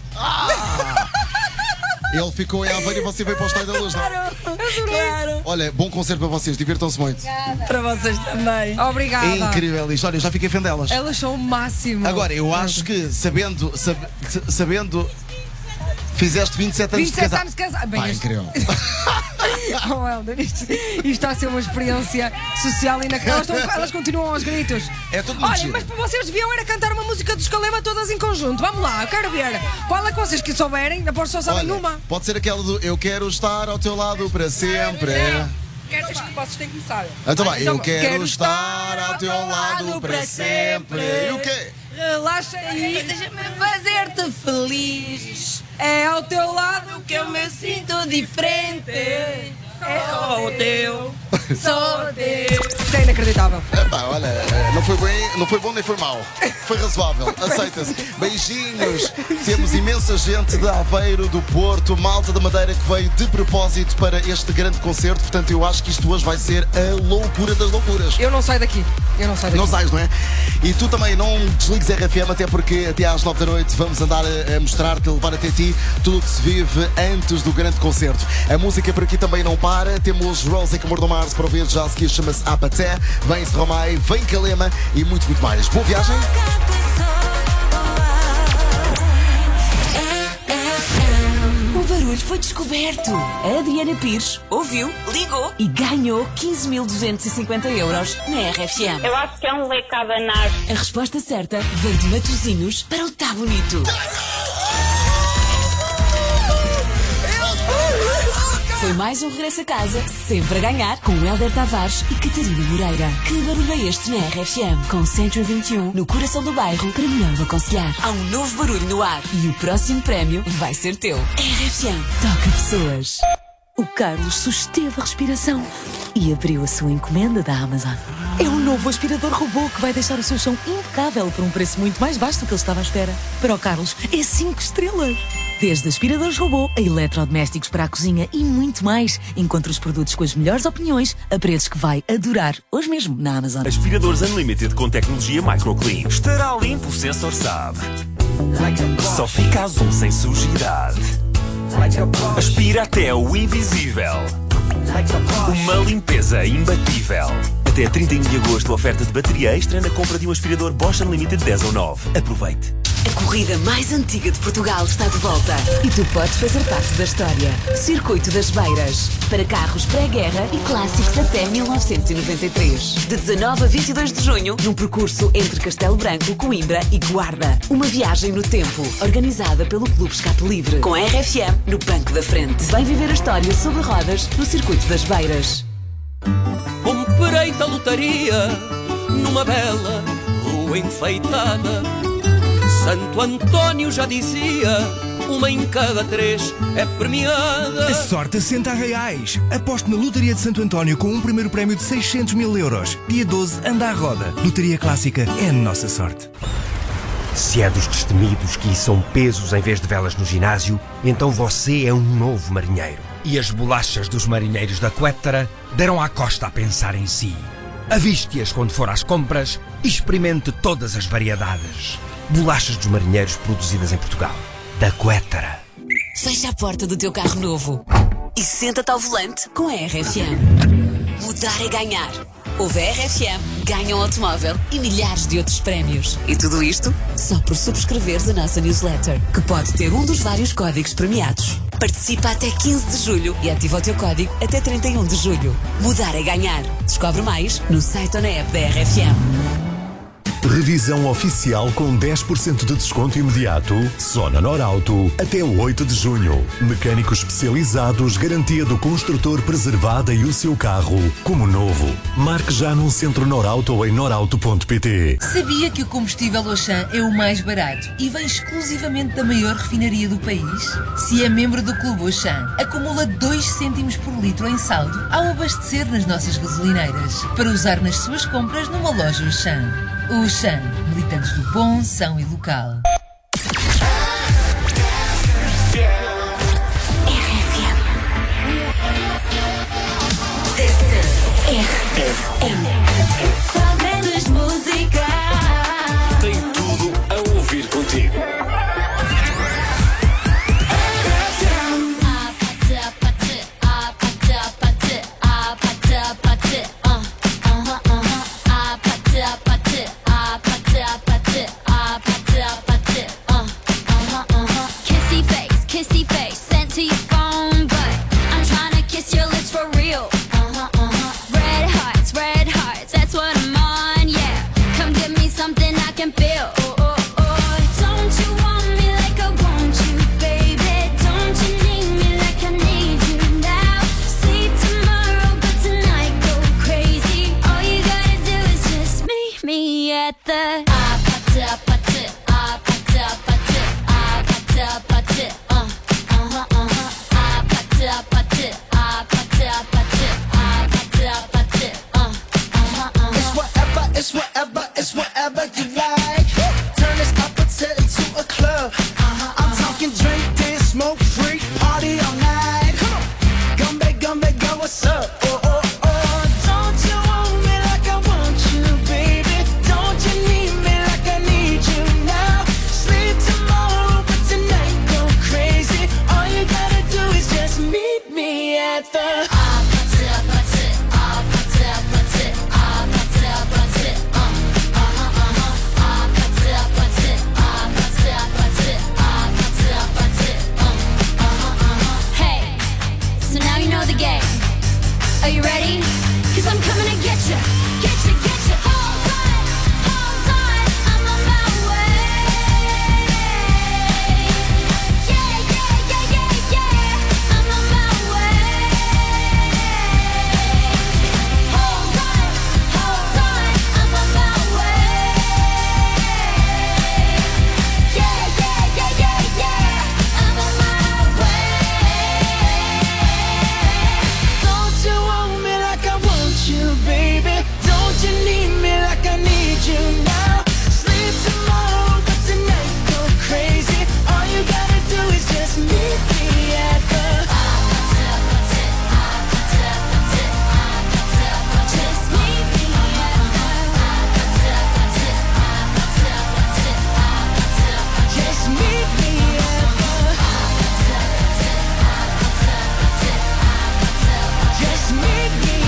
Ele ficou em Aveiro e você veio para o Estádio da Luz, não? Claro. Olha, bom concerto para vocês, divirtam-se muito. Para vocês também. Obrigada. É incrível isto. Olha, eu já fiquei fã delas. Elas são o máximo. Agora, eu acho que sabendo fizeste 27 anos 27 de casado. anos de casado. Bem, Pá, isto- incrível. Oh, Helder, isto está a ser uma experiência social inacreditável. Elas continuam aos gritos. É tudo muito Olha, giro. mas para vocês deviam era cantar uma música dos Calema todas em conjunto. Vamos lá, eu quero ver. Qual é que vocês que souberem? Depois só sabem Olha, uma. pode ser aquela do Eu quero estar ao teu lado para sempre. Acho que vocês têm que começar. Então vai, eu Então, quero estar ao teu lado para sempre. E o quê? Relaxa aí. Deixa-me fazer-te feliz. É ao teu lado Que eu me sinto diferente. É o teu. Sou teu. Isto é inacreditável. Epá, olha, não foi bom nem foi mau. Foi razoável, aceita-se. Beijinhos. Temos imensa gente de Aveiro, do Porto, malta da Madeira que veio de propósito para este grande concerto. Portanto, eu acho que isto hoje vai ser a loucura das loucuras. Eu não saio daqui. Não sais, não é? E tu também não desligues RFM, até porque até às 9 da noite vamos andar a mostrar-te, a levar até ti tudo o que se vive antes do grande concerto. A música por aqui também não para. Temos Rose e Amor do Mars para ouvir já a seguir, chama-se Apaté. Vem Stromae, vem Calema e muito, muito mais. Boa viagem. O barulho foi descoberto. A Adriana Pires ouviu, ligou e ganhou 15.250 euros na RFM. Eu acho que é um leque a abanar. A resposta certa veio de Matosinhos para o Tá Bonito. Foi mais um regresso a casa, sempre a ganhar, com Helder Tavares e Catarina Moreira. Que barulho é este na RFM? Com 121, no coração do bairro, para melhor o aconselhar. Há um novo barulho no ar e o próximo prémio vai ser teu. RFM, toca pessoas. O Carlos susteve a respiração e abriu a sua encomenda da Amazon. É um novo aspirador robô que vai deixar o seu chão impecável por um preço muito mais baixo do que ele estava à espera. Para o Carlos, é 5 estrelas. Desde aspiradores robô a eletrodomésticos para a cozinha e muito mais. Encontre os produtos com as melhores opiniões a preços que vai adorar hoje mesmo na Amazon. Aspiradores Unlimited com tecnologia MicroClean. Estará limpo, o sensor sabe. Só fica azul sem sujidade. Aspira até o invisível. Uma limpeza imbatível. Até 31 de agosto, oferta de bateria extra na compra de um aspirador Bosch Unlimited 10 ou 9. Aproveite. A corrida mais antiga de Portugal está de volta e tu podes fazer parte da história. Circuito das Beiras. Para carros pré-guerra e clássicos até 1993. De 19 a 22 de junho, num percurso entre Castelo Branco, Coimbra e Guarda. Uma viagem no tempo, organizada pelo Clube Escape Livre. Com a RFM no banco da frente. Vem viver a história sobre rodas no Circuito das Beiras. Comprei-te a lotaria numa bela rua enfeitada. Santo António já dizia, uma em cada 3 é premiada. A sorte assenta a reais. Aposte na Lotaria de Santo António com um primeiro prémio de 600 mil euros. Dia 12, anda à roda. Lotaria Clássica é a nossa sorte. Se é dos destemidos que são pesos em vez de velas no ginásio, então você é um novo marinheiro. E as bolachas dos marinheiros da Quétara deram à costa a pensar em si. Aviste-as quando for às compras e experimente todas as variedades. Bolachas dos marinheiros produzidas em Portugal. Da Quétara. Fecha a porta do teu carro novo e senta-te ao volante com a RFM. Mudar é ganhar. Ouve a RFM, ganha um automóvel e milhares de outros prémios. E tudo isto só por subscreveres a nossa newsletter, que pode ter um dos vários códigos premiados. Participa até 15 de julho e ativa o teu código até 31 de julho. Mudar é ganhar. Descobre mais no site ou na app da RFM. Revisão oficial com 10% de desconto imediato só na Norauto até o 8 de junho. Mecânicos especializados, garantia do construtor preservada e o seu carro como novo. Marque já num centro Norauto ou em norauto.pt. Sabia que o combustível Auchan é o mais barato e vem exclusivamente da maior refinaria do país? Se é membro do Clube Auchan, acumula 2 cêntimos por litro em saldo ao abastecer nas nossas gasolineiras, para usar nas suas compras numa loja Auchan. O Auchan, militantes do bom, são e local. RFM. Só grandes músicas. Tem tudo a ouvir contigo. Kissy face, sent to your phone, but I'm trying to kiss your lips for real. Red hearts, that's what I'm on, yeah. Come give me something I can feel. Don't you want me like I want you, baby? Don't you need me like I need you now? Sleep tomorrow, but tonight go crazy. All you gotta do is just meet me at the It's whatever you like. Turn this opposite into a club. I'm talking drink, dance, smoke, freak, party all night. Come back, girl, what's up? Don't you want me like I want you, baby? Don't you need me like I need you now? Sleep tomorrow, but tonight go crazy. All you gotta do is just meet me at the Are you ready? 'Cause I'm coming to get you. Hold on, I'm on my way. Yeah, I'm on my way. Hold on, I'm on my way. Yeah, I'm on my way. Don't you want me like I want you, baby? Don't you need me like I need you now? Sleep tomorrow, but tonight go crazy. All you gotta do is just meet me at the just meet me just meet me just meet me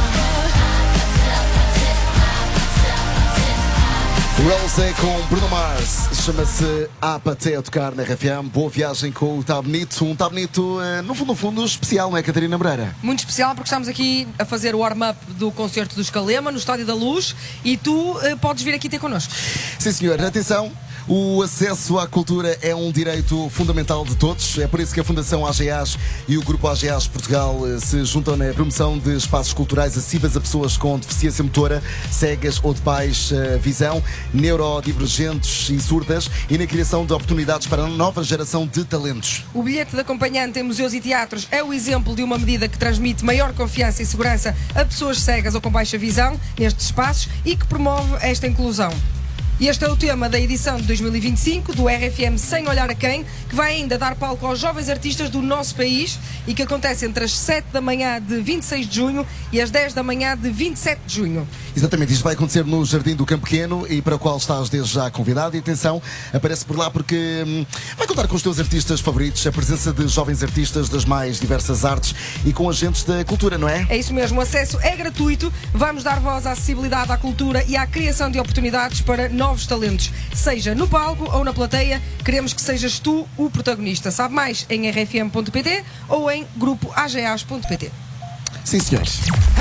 Rosé com Bruno Mars, chama-se Apaté a tocar na RFM. Boa viagem com o Tá Bonito. Um Tá Bonito, no fundo, especial, não é, Catarina Moreira? Muito especial, porque estamos aqui a fazer o warm-up do concerto dos Calema no Estádio da Luz e tu podes vir aqui ter connosco. Sim, senhor. Atenção. O acesso à cultura é um direito fundamental de todos. É por isso que a Fundação AGAs e o Grupo AGAs Portugal se juntam na promoção de espaços culturais acessíveis a pessoas com deficiência motora, cegas ou de baixa visão, neurodivergentes e surdas, e na criação de oportunidades para a nova geração de talentos. O bilhete de acompanhante em museus e teatros é o exemplo de uma medida que transmite maior confiança e segurança a pessoas cegas ou com baixa visão nestes espaços e que promove esta inclusão. E este é o tema da edição de 2025 do RFM Sem Olhar a Quem, que vai ainda dar palco aos jovens artistas do nosso país e que acontece entre as 7 da manhã de 26 de junho e as 10 da manhã de 27 de junho. Exatamente, isto vai acontecer no Jardim do Campo Pequeno e para o qual estás desde já convidado. E atenção, aparece por lá porque vai contar com os teus artistas favoritos, a presença de jovens artistas das mais diversas artes e com agentes da cultura, não é? É isso mesmo, o acesso é gratuito, vamos dar voz à acessibilidade à cultura e à criação de oportunidades para novos talentos, seja no palco ou na plateia. Queremos que sejas tu o protagonista. Sabe mais em rfm.pt ou em grupoagas.pt. Sim, senhores.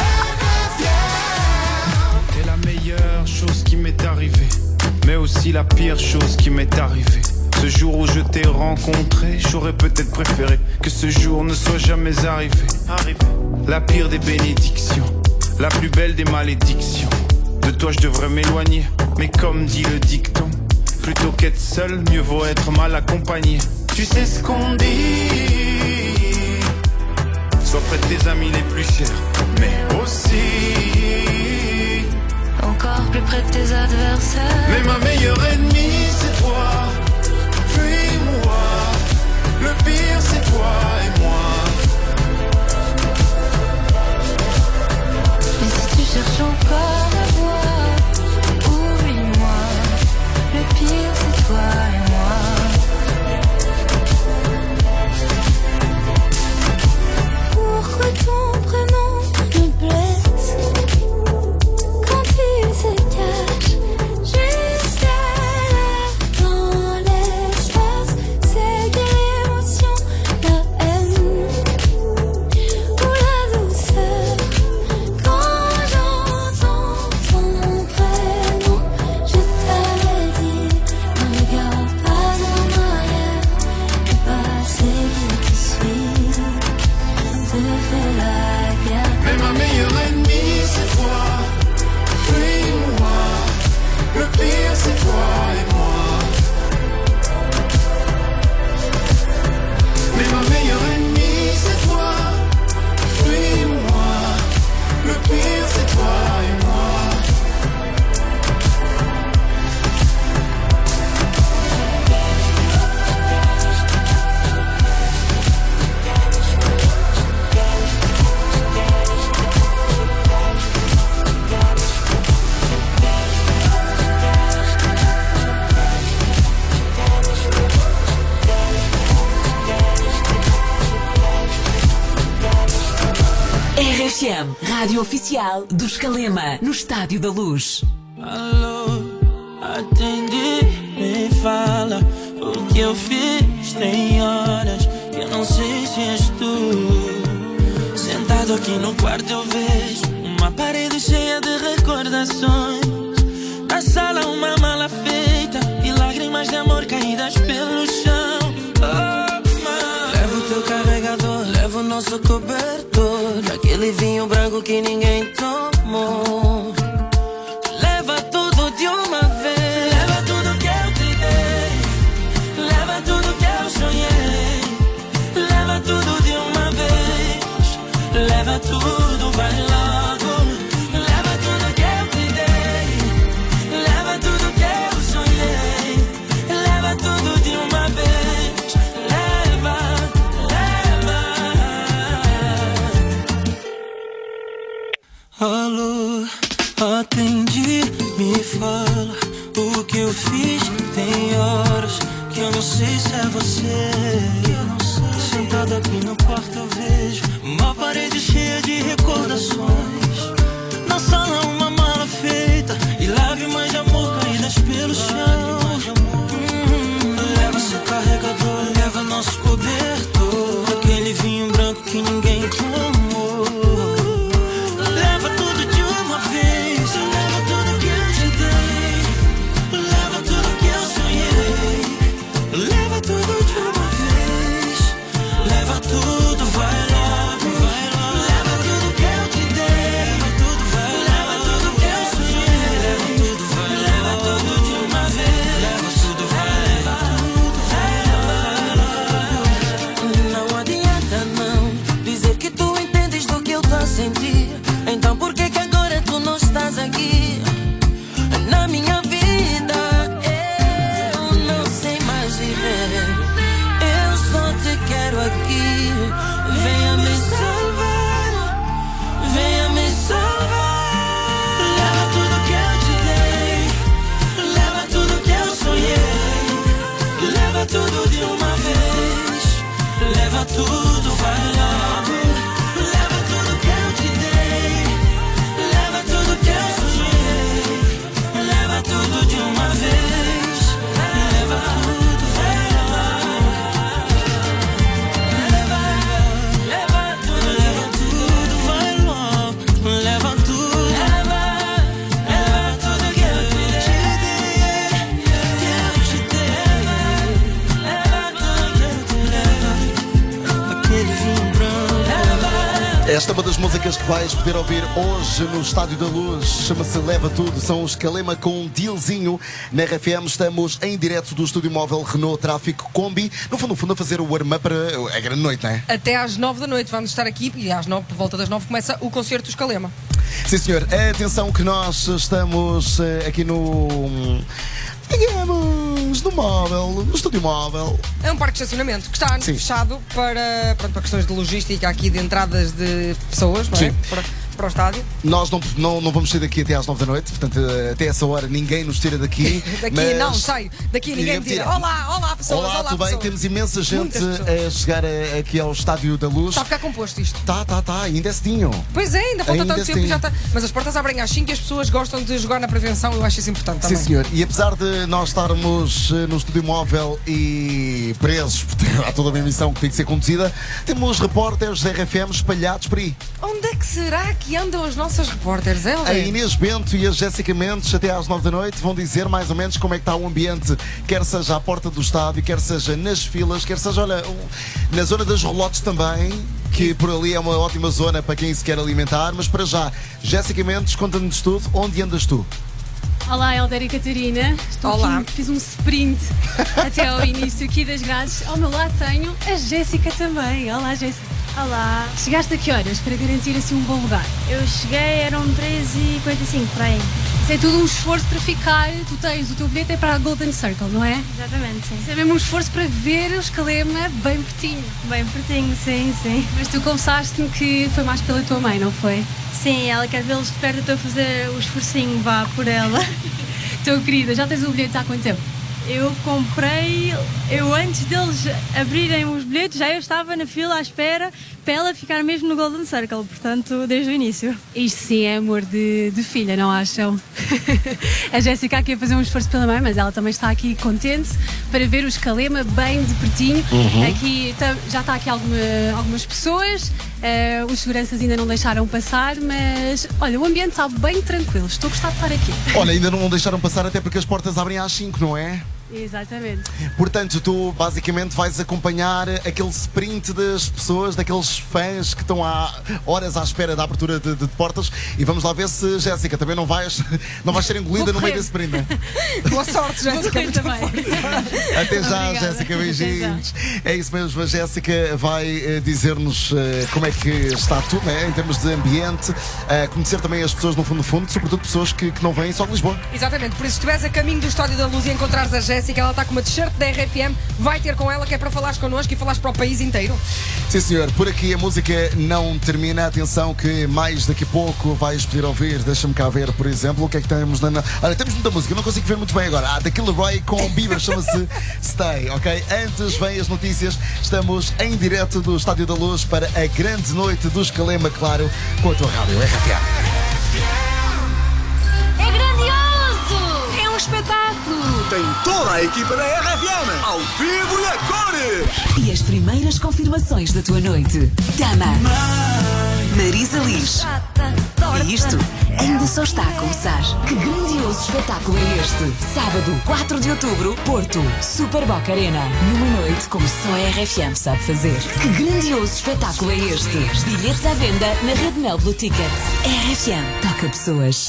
C'est la meilleure chose qui m'est arrivée, mais aussi la pire chose qui m'est arrivée. Ce jour où je t'ai rencontré, j'aurais peut-être préféré que ce jour ne soit jamais arrivé. La pire des bénédictions, la plus belle des malédictions. De toi je devrais m'éloigner, mais comme dit le dicton, plutôt qu'être seul, mieux vaut être mal accompagné. Tu sais ce qu'on dit, sois près de tes amis les plus chers, mais aussi encore plus près de tes adversaires. mais ma meilleure ennemie c'est toi, fuis-moi. Le pire c'est toi et moi. Mais si tu cherches encore RFM, rádio oficial do Escalema, no Estádio da Luz. Alô, atende, me fala o que eu fiz. Tem horas que eu não sei se és tu. Sentado aqui no quarto eu vejo uma parede cheia de recordações. Na sala uma mala feita e lágrimas de amor caídas pelo chão. Levo o teu carregador, levo o nosso cobertor, aquele vinho branco que ninguém tomou. Leva tudo de uma vez. Leva tudo que eu te dei. Leva tudo que eu sonhei. Leva tudo de uma vez. Leva tudo, vai logo. Leva tudo que eu te dei. Leva tudo que eu sonhei. Leva tudo de uma vez. Alô, atende, me fala o que eu fiz. Tem horas que eu não sei se é você. Sentado aqui no quarto eu vejo uma parede cheia de recordações. Na sala uma mala feita e lágrimas de amor caídas pelo chão. Leva seu carregador, leva nosso cobertor, aquele vinho branco que ninguém tomou. Então por que agora tu não estás aqui na minha vida? Eu não sei mais viver. Eu só te quero aqui. Venha me salvar. Venha me salvar. Leva tudo que eu te dei. Leva tudo que eu sonhei. Leva tudo de uma vez. Leva tudo, vai logo. Tudo de uma vez, leva tudo, vai lá. Leva tudo, vai lá. Leva tudo, leva tudo que eu te dei. Leva tudo que eu te dei. Aquele vinho branco. Esta é uma das músicas que vais poder ouvir hoje no Estádio da Luz. Chama-se Leva Tudo. São os Calema com um dealzinho. Na RFM estamos em direto do estúdio móvel Renault Tráfico Combi. No fundo, a fazer o warm-up para a grande noite, não é? Até às 9 da noite vamos estar aqui e às 9, por volta das 9, começa o concerto dos Calema. Sim, senhor. Atenção que nós estamos aqui digamos, no móvel, no estúdio móvel. É um parque de estacionamento que está fechado para questões de logística aqui de entradas de pessoas, não é? Sim. Para o estádio. Nós não vamos sair daqui até às 9 da noite, portanto, até essa hora ninguém nos tira daqui. Daqui não, saio. Daqui ninguém me tira. Olá, pessoas. Olá, tudo bem? Pessoas. Temos imensa gente a chegar aqui ao Estádio da Luz. Está a ficar composto isto. Tá, ainda é cedinho. Pois é, ainda falta Ainda tanto tempo. Já está. Mas as portas abrem às 5 e as pessoas gostam de jogar na prevenção. Eu acho isso importante também. Sim, senhor. E apesar de nós estarmos no estúdio móvel e presos, porque há toda uma emissão que tem que ser conduzida, temos repórteres da RFM espalhados por aí. Onde é que será que andam as nossas repórteres, A Inês Bento e a Jéssica Mendes, até às 9 da noite, vão dizer mais ou menos como é que está o ambiente, quer seja à porta do estádio, quer seja nas filas, quer seja, olha, na zona das relotes também, que por ali é uma ótima zona para quem se quer alimentar. Mas para já, Jéssica Mendes, conta-nos tudo, onde andas tu? Olá, Helder e Catarina. Olá. Aqui, fiz um sprint até ao início aqui das grades. Ao meu lado tenho a Jéssica também. Olá, Jéssica. Olá. Chegaste a que horas para garantir assim um bom lugar? Eu cheguei, eram 13h45, para aí. Isso é tudo um esforço para ficar. Tu tens o teu bilhete é para a Golden Circle, não é? Exatamente, sim. Isso é mesmo um esforço para ver o Escalema bem pertinho. Bem pertinho, sim. Mas tu confessaste-me que foi mais pela tua mãe, não foi? Sim, ela quer vê-los de perto, estou a fazer o esforcinho, vá, por ela. Tua querida, já tens o bilhete há quanto tempo? Eu comprei, antes deles abrirem os bilhetes, já eu estava na fila à espera, para ela ficar mesmo no Golden Circle, portanto, desde o início. Isto sim é amor de filha, não acham? A Jéssica aqui a fazer um esforço pela mãe, mas ela também está aqui contente para ver o Escalema bem de pertinho. Aqui já está aqui algumas pessoas, os seguranças ainda não deixaram passar, mas olha, o ambiente está bem tranquilo, estou a gostar de estar aqui. Olha, ainda não deixaram passar até porque as portas abrem às 5, não é? Exatamente. Portanto, tu basicamente vais acompanhar aquele sprint das pessoas, daqueles fãs que estão há horas à espera da abertura de portas, e vamos lá ver se, Jéssica, também não vais ser engolida no meio desse sprint, né? Boa sorte, Jéssica. Até já, Jéssica, beijinhos. É isso mesmo, a Jéssica vai dizer-nos como é que está tudo, né, em termos de ambiente, conhecer também as pessoas no fundo, sobretudo pessoas que não vêm só de Lisboa. Exatamente, por isso se estiveres a caminho do Estádio da Luz e encontrares a Jéssica, ela está com uma t-shirt da RFM, vai ter com ela que é para falares connosco e falares para o país inteiro. Sim, senhor, por aqui a música não termina. Atenção que mais daqui a pouco vais poder ouvir, deixa-me cá ver, por exemplo, o que é que temos na... Olha, temos muita música, não consigo ver muito bem agora. The Killer Roy com Bieber, chama-se Stay, ok? Antes vem as notícias, estamos em direto do Estádio da Luz para a grande noite do Escalema, claro, com a tua rádio RFM. É grandioso! É um espetáculo! Tem toda a equipa da RFM, ao vivo e a cores! E as primeiras confirmações da tua noite. Tama, Marisa Liz. E isto ainda só está a começar. Que grandioso espetáculo é este? Sábado, 4 de outubro, Porto, Super Boca Arena. Numa noite como só a RFM sabe fazer. Que grandioso espetáculo é este? Bilhetes à venda na Rede Mel Blue Ticket. RFM toca pessoas.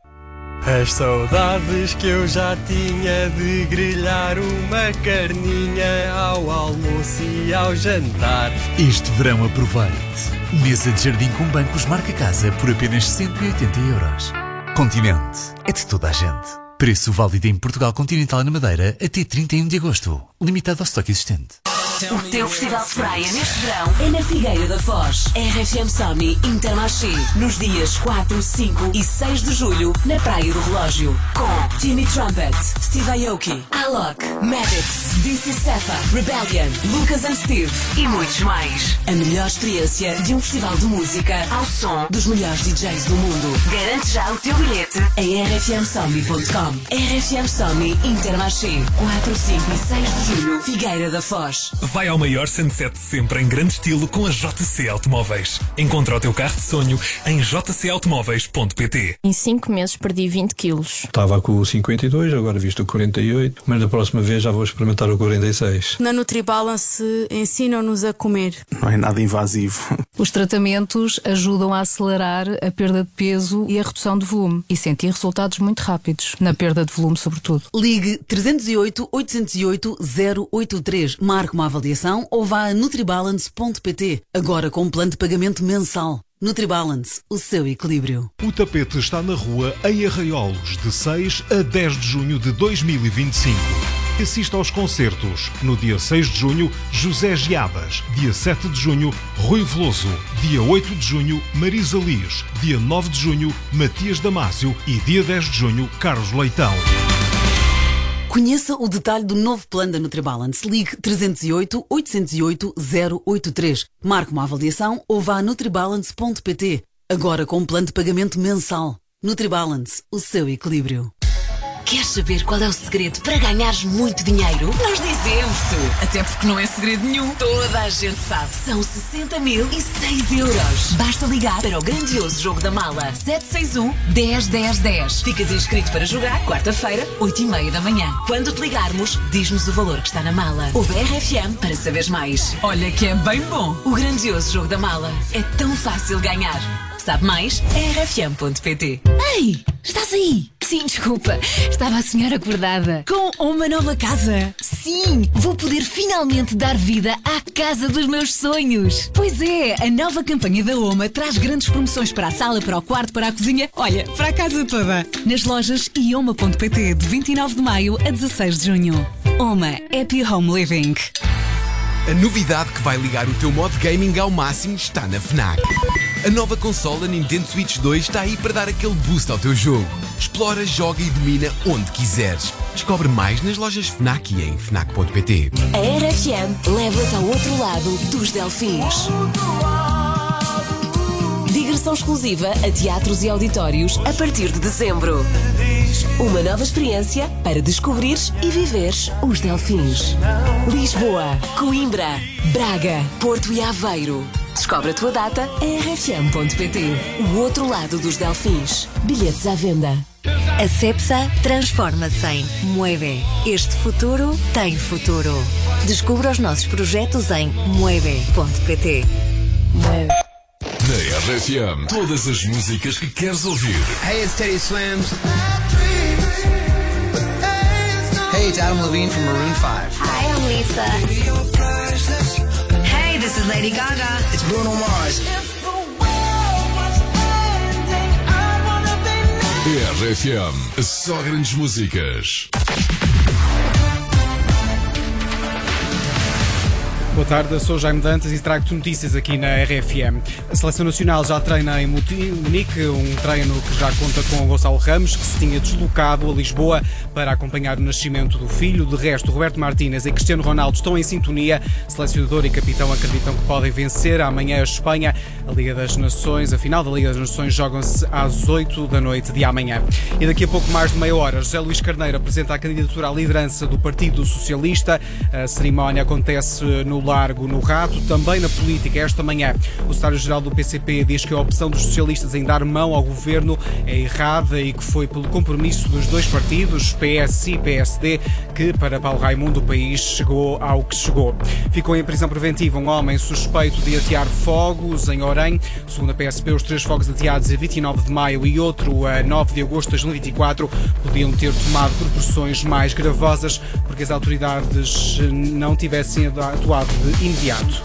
As saudades que eu já tinha de grelhar uma carninha ao almoço e ao jantar. Este verão aproveite. Mesa de jardim com bancos marca casa por apenas 180 €. Continente é de toda a gente. Preço válido em Portugal Continental e na Madeira até 31 de agosto. Limitado ao estoque existente. O teu festival de praia neste verão é na Figueira da Foz. RFM Somni Intermarché. Nos dias 4, 5 e 6 de julho, na Praia do Relógio. Com Timmy Trumpet, Steve Aoki, Alok, Maddox, DC Sefa, Rebellion, Lucas and Steve e muitos mais. A melhor experiência de um festival de música ao som dos melhores DJs do mundo. Garante já o teu bilhete em rfmsomni.com. RFM Somni Intermarché. 4, 5 e 6 de julho, Figueira da Foz. Vai ao maior sunset de sempre em grande estilo com a JC Automóveis. Encontra o teu carro de sonho em jcautomóveis.pt. Em 5 meses perdi 20 quilos. Estava com o 52, agora visto o 48, mas da próxima vez já vou experimentar o 46. Na NutriBalance ensinam-nos a comer. Não é nada invasivo. Os tratamentos ajudam a acelerar a perda de peso e a redução de volume e sentir resultados muito rápidos, na perda de volume sobretudo. Ligue 308 808 083. Marque uma avaliação ou vá a nutribalance.pt. Agora com um plano de pagamento mensal. NutriBalance, o seu equilíbrio. O tapete está na rua em Arraiolos, de 6 a 10 de junho de 2025. Assista aos concertos. No dia 6 de junho, José Giadas. Dia 7 de junho, Rui Veloso. Dia 8 de junho, Marisa Liz. Dia 9 de junho, Matias Damasio. E dia 10 de junho, Carlos Leitão. Conheça o detalhe do novo plano da NutriBalance. Ligue 308 808 083. Marque uma avaliação ou vá a nutribalance.pt. Agora com um plano de pagamento mensal. NutriBalance, o seu equilíbrio. Queres saber qual é o segredo para ganhares muito dinheiro? Nós dizemos-te. Até porque não é segredo nenhum. Toda a gente sabe. São 60.006 €. Basta ligar para o grandioso jogo da mala. 761 10 10 10. Ficas inscrito para jogar quarta-feira, 8h30 da manhã. Quando te ligarmos, diz-nos o valor que está na mala. Ouve a RFM para saberes mais. Olha que é bem bom. O grandioso jogo da mala. É tão fácil ganhar. Sabe mais? rfm.pt. Ei, estás aí? Sim, desculpa. Estava a sonhar acordada. Com uma nova casa. Sim, vou poder finalmente dar vida à casa dos meus sonhos. Pois é, a nova campanha da Oma traz grandes promoções para a sala, para o quarto, para a cozinha. Olha, para a casa toda. Nas lojas e oma.pt de 29 de maio a 16 de junho. Oma, Happy Home Living. A novidade que vai ligar o teu modo gaming ao máximo está na FNAC. A nova consola Nintendo Switch 2 está aí para dar aquele boost ao teu jogo. Explora, joga e domina onde quiseres. Descobre mais nas lojas FNAC e em FNAC.pt. A RFM leva-te ao outro lado dos delfins. Acesso exclusiva a teatros e auditórios a partir de dezembro. Uma nova experiência para descobrires e viveres os Delfins. Lisboa, Coimbra, Braga, Porto e Aveiro. Descobre a tua data em rfm.pt. O outro lado dos Delfins. Bilhetes à venda. A Cepsa transforma-se em Mueve. Este futuro tem futuro. Descubra os nossos projetos em mueve.pt. Mueve. Na RFM, todas as músicas que queres ouvir. Hey, it's Teddy Swims. Hey, it's Adam Levine from Maroon 5. Hi, I'm Lisa. Hey, this is Lady Gaga. It's Bruno Mars. RFM, só grandes músicas. Boa tarde, eu sou Jaime Dantas e trago-te notícias aqui na RFM. A Seleção Nacional já treina em Munique, um treino que já conta com o Gonçalo Ramos, que se tinha deslocado a Lisboa para acompanhar o nascimento do filho. De resto, Roberto Martínez e Cristiano Ronaldo estão em sintonia. Selecionador e capitão acreditam que podem vencer amanhã a Espanha. A Liga das Nações, a final da Liga das Nações, jogam-se às 8 da noite de amanhã. E daqui a pouco mais de meia hora, José Luís Carneiro apresenta a candidatura à liderança do Partido Socialista. A cerimónia acontece no Largo, no Rato. Também na política, esta manhã, o secretário-geral do PCP diz que a opção dos socialistas em dar mão ao governo é errada e que foi pelo compromisso dos dois partidos, PS e PSD, que para Paulo Raimundo o país chegou ao que chegou. Ficou em prisão preventiva um homem suspeito de atear fogos em Orem. Segundo a PSP, os 3 fogos ateados a 29 de maio e outro a 9 de agosto de 2024 podiam ter tomado proporções mais gravosas porque as autoridades não tivessem atuado de imediato.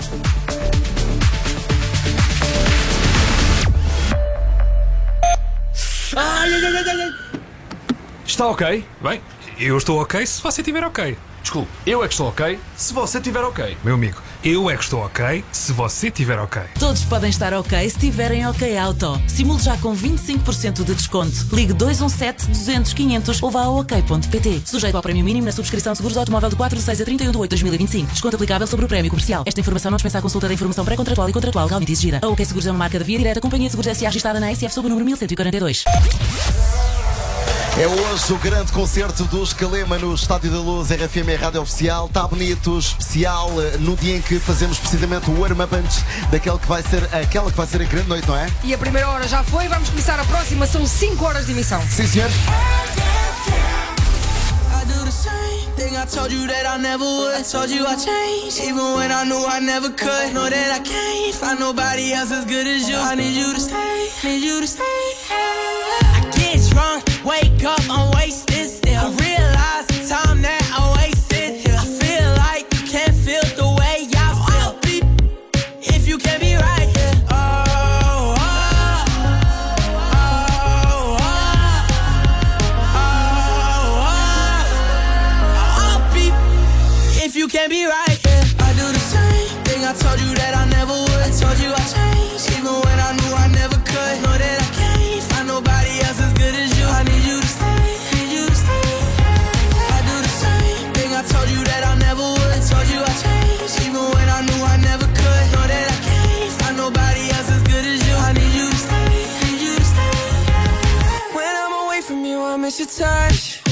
Está ok? Bem, eu estou ok se você estiver ok. Desculpe, eu é que estou ok se você estiver ok. Meu amigo, eu é que estou ok se você estiver ok. Todos podem estar ok se estiverem ok auto. Simule já com 25% de desconto. Ligue 217-200-500 ou vá a ok.pt. Sujeito ao prémio mínimo na subscrição de seguros automóvel de 4 de 6 a 31 de 8 de 2025. Desconto aplicável sobre o prémio comercial. Esta informação não dispensa a consulta da informação pré-contratual e contratual legalmente exigida. A OK Seguros é uma marca de via direta, companhia de seguros S.A. registrada na ASF sob o número 1142. É hoje o grande concerto dos Calema no Estádio da Luz. RFM é Rádio Oficial. Está bonito, especial, no dia em que fazemos precisamente o warm-up antes daquela que vai ser a grande noite, não é? E a primeira hora já foi, vamos começar a próxima, são 5 horas de emissão. Sim, senhor. I told you that I never would. I told you I changed, even when I knew I never could. Know that I can't find nobody else as good as you. I need you to stay, need you to stay. I get drunk, wake up, I'm wasted still. I realize the time that I wasted here. I feel like you can't feel the way I feel. Beep, if you can't be right here. Oh, oh, oh, oh, oh, beep, if you can't be right here. I do the same thing, I told you that I never would. I told you I changed, even when I knew I never could. Know that I can't find nobody else as good as you. I need you to stay, need you to stay. I do the same thing, I told you that I never would. I told you I changed, even when I knew I never could. Know that I can't find nobody else as good as you. I need you to stay, need you to stay. When I'm away from you, I miss your touch.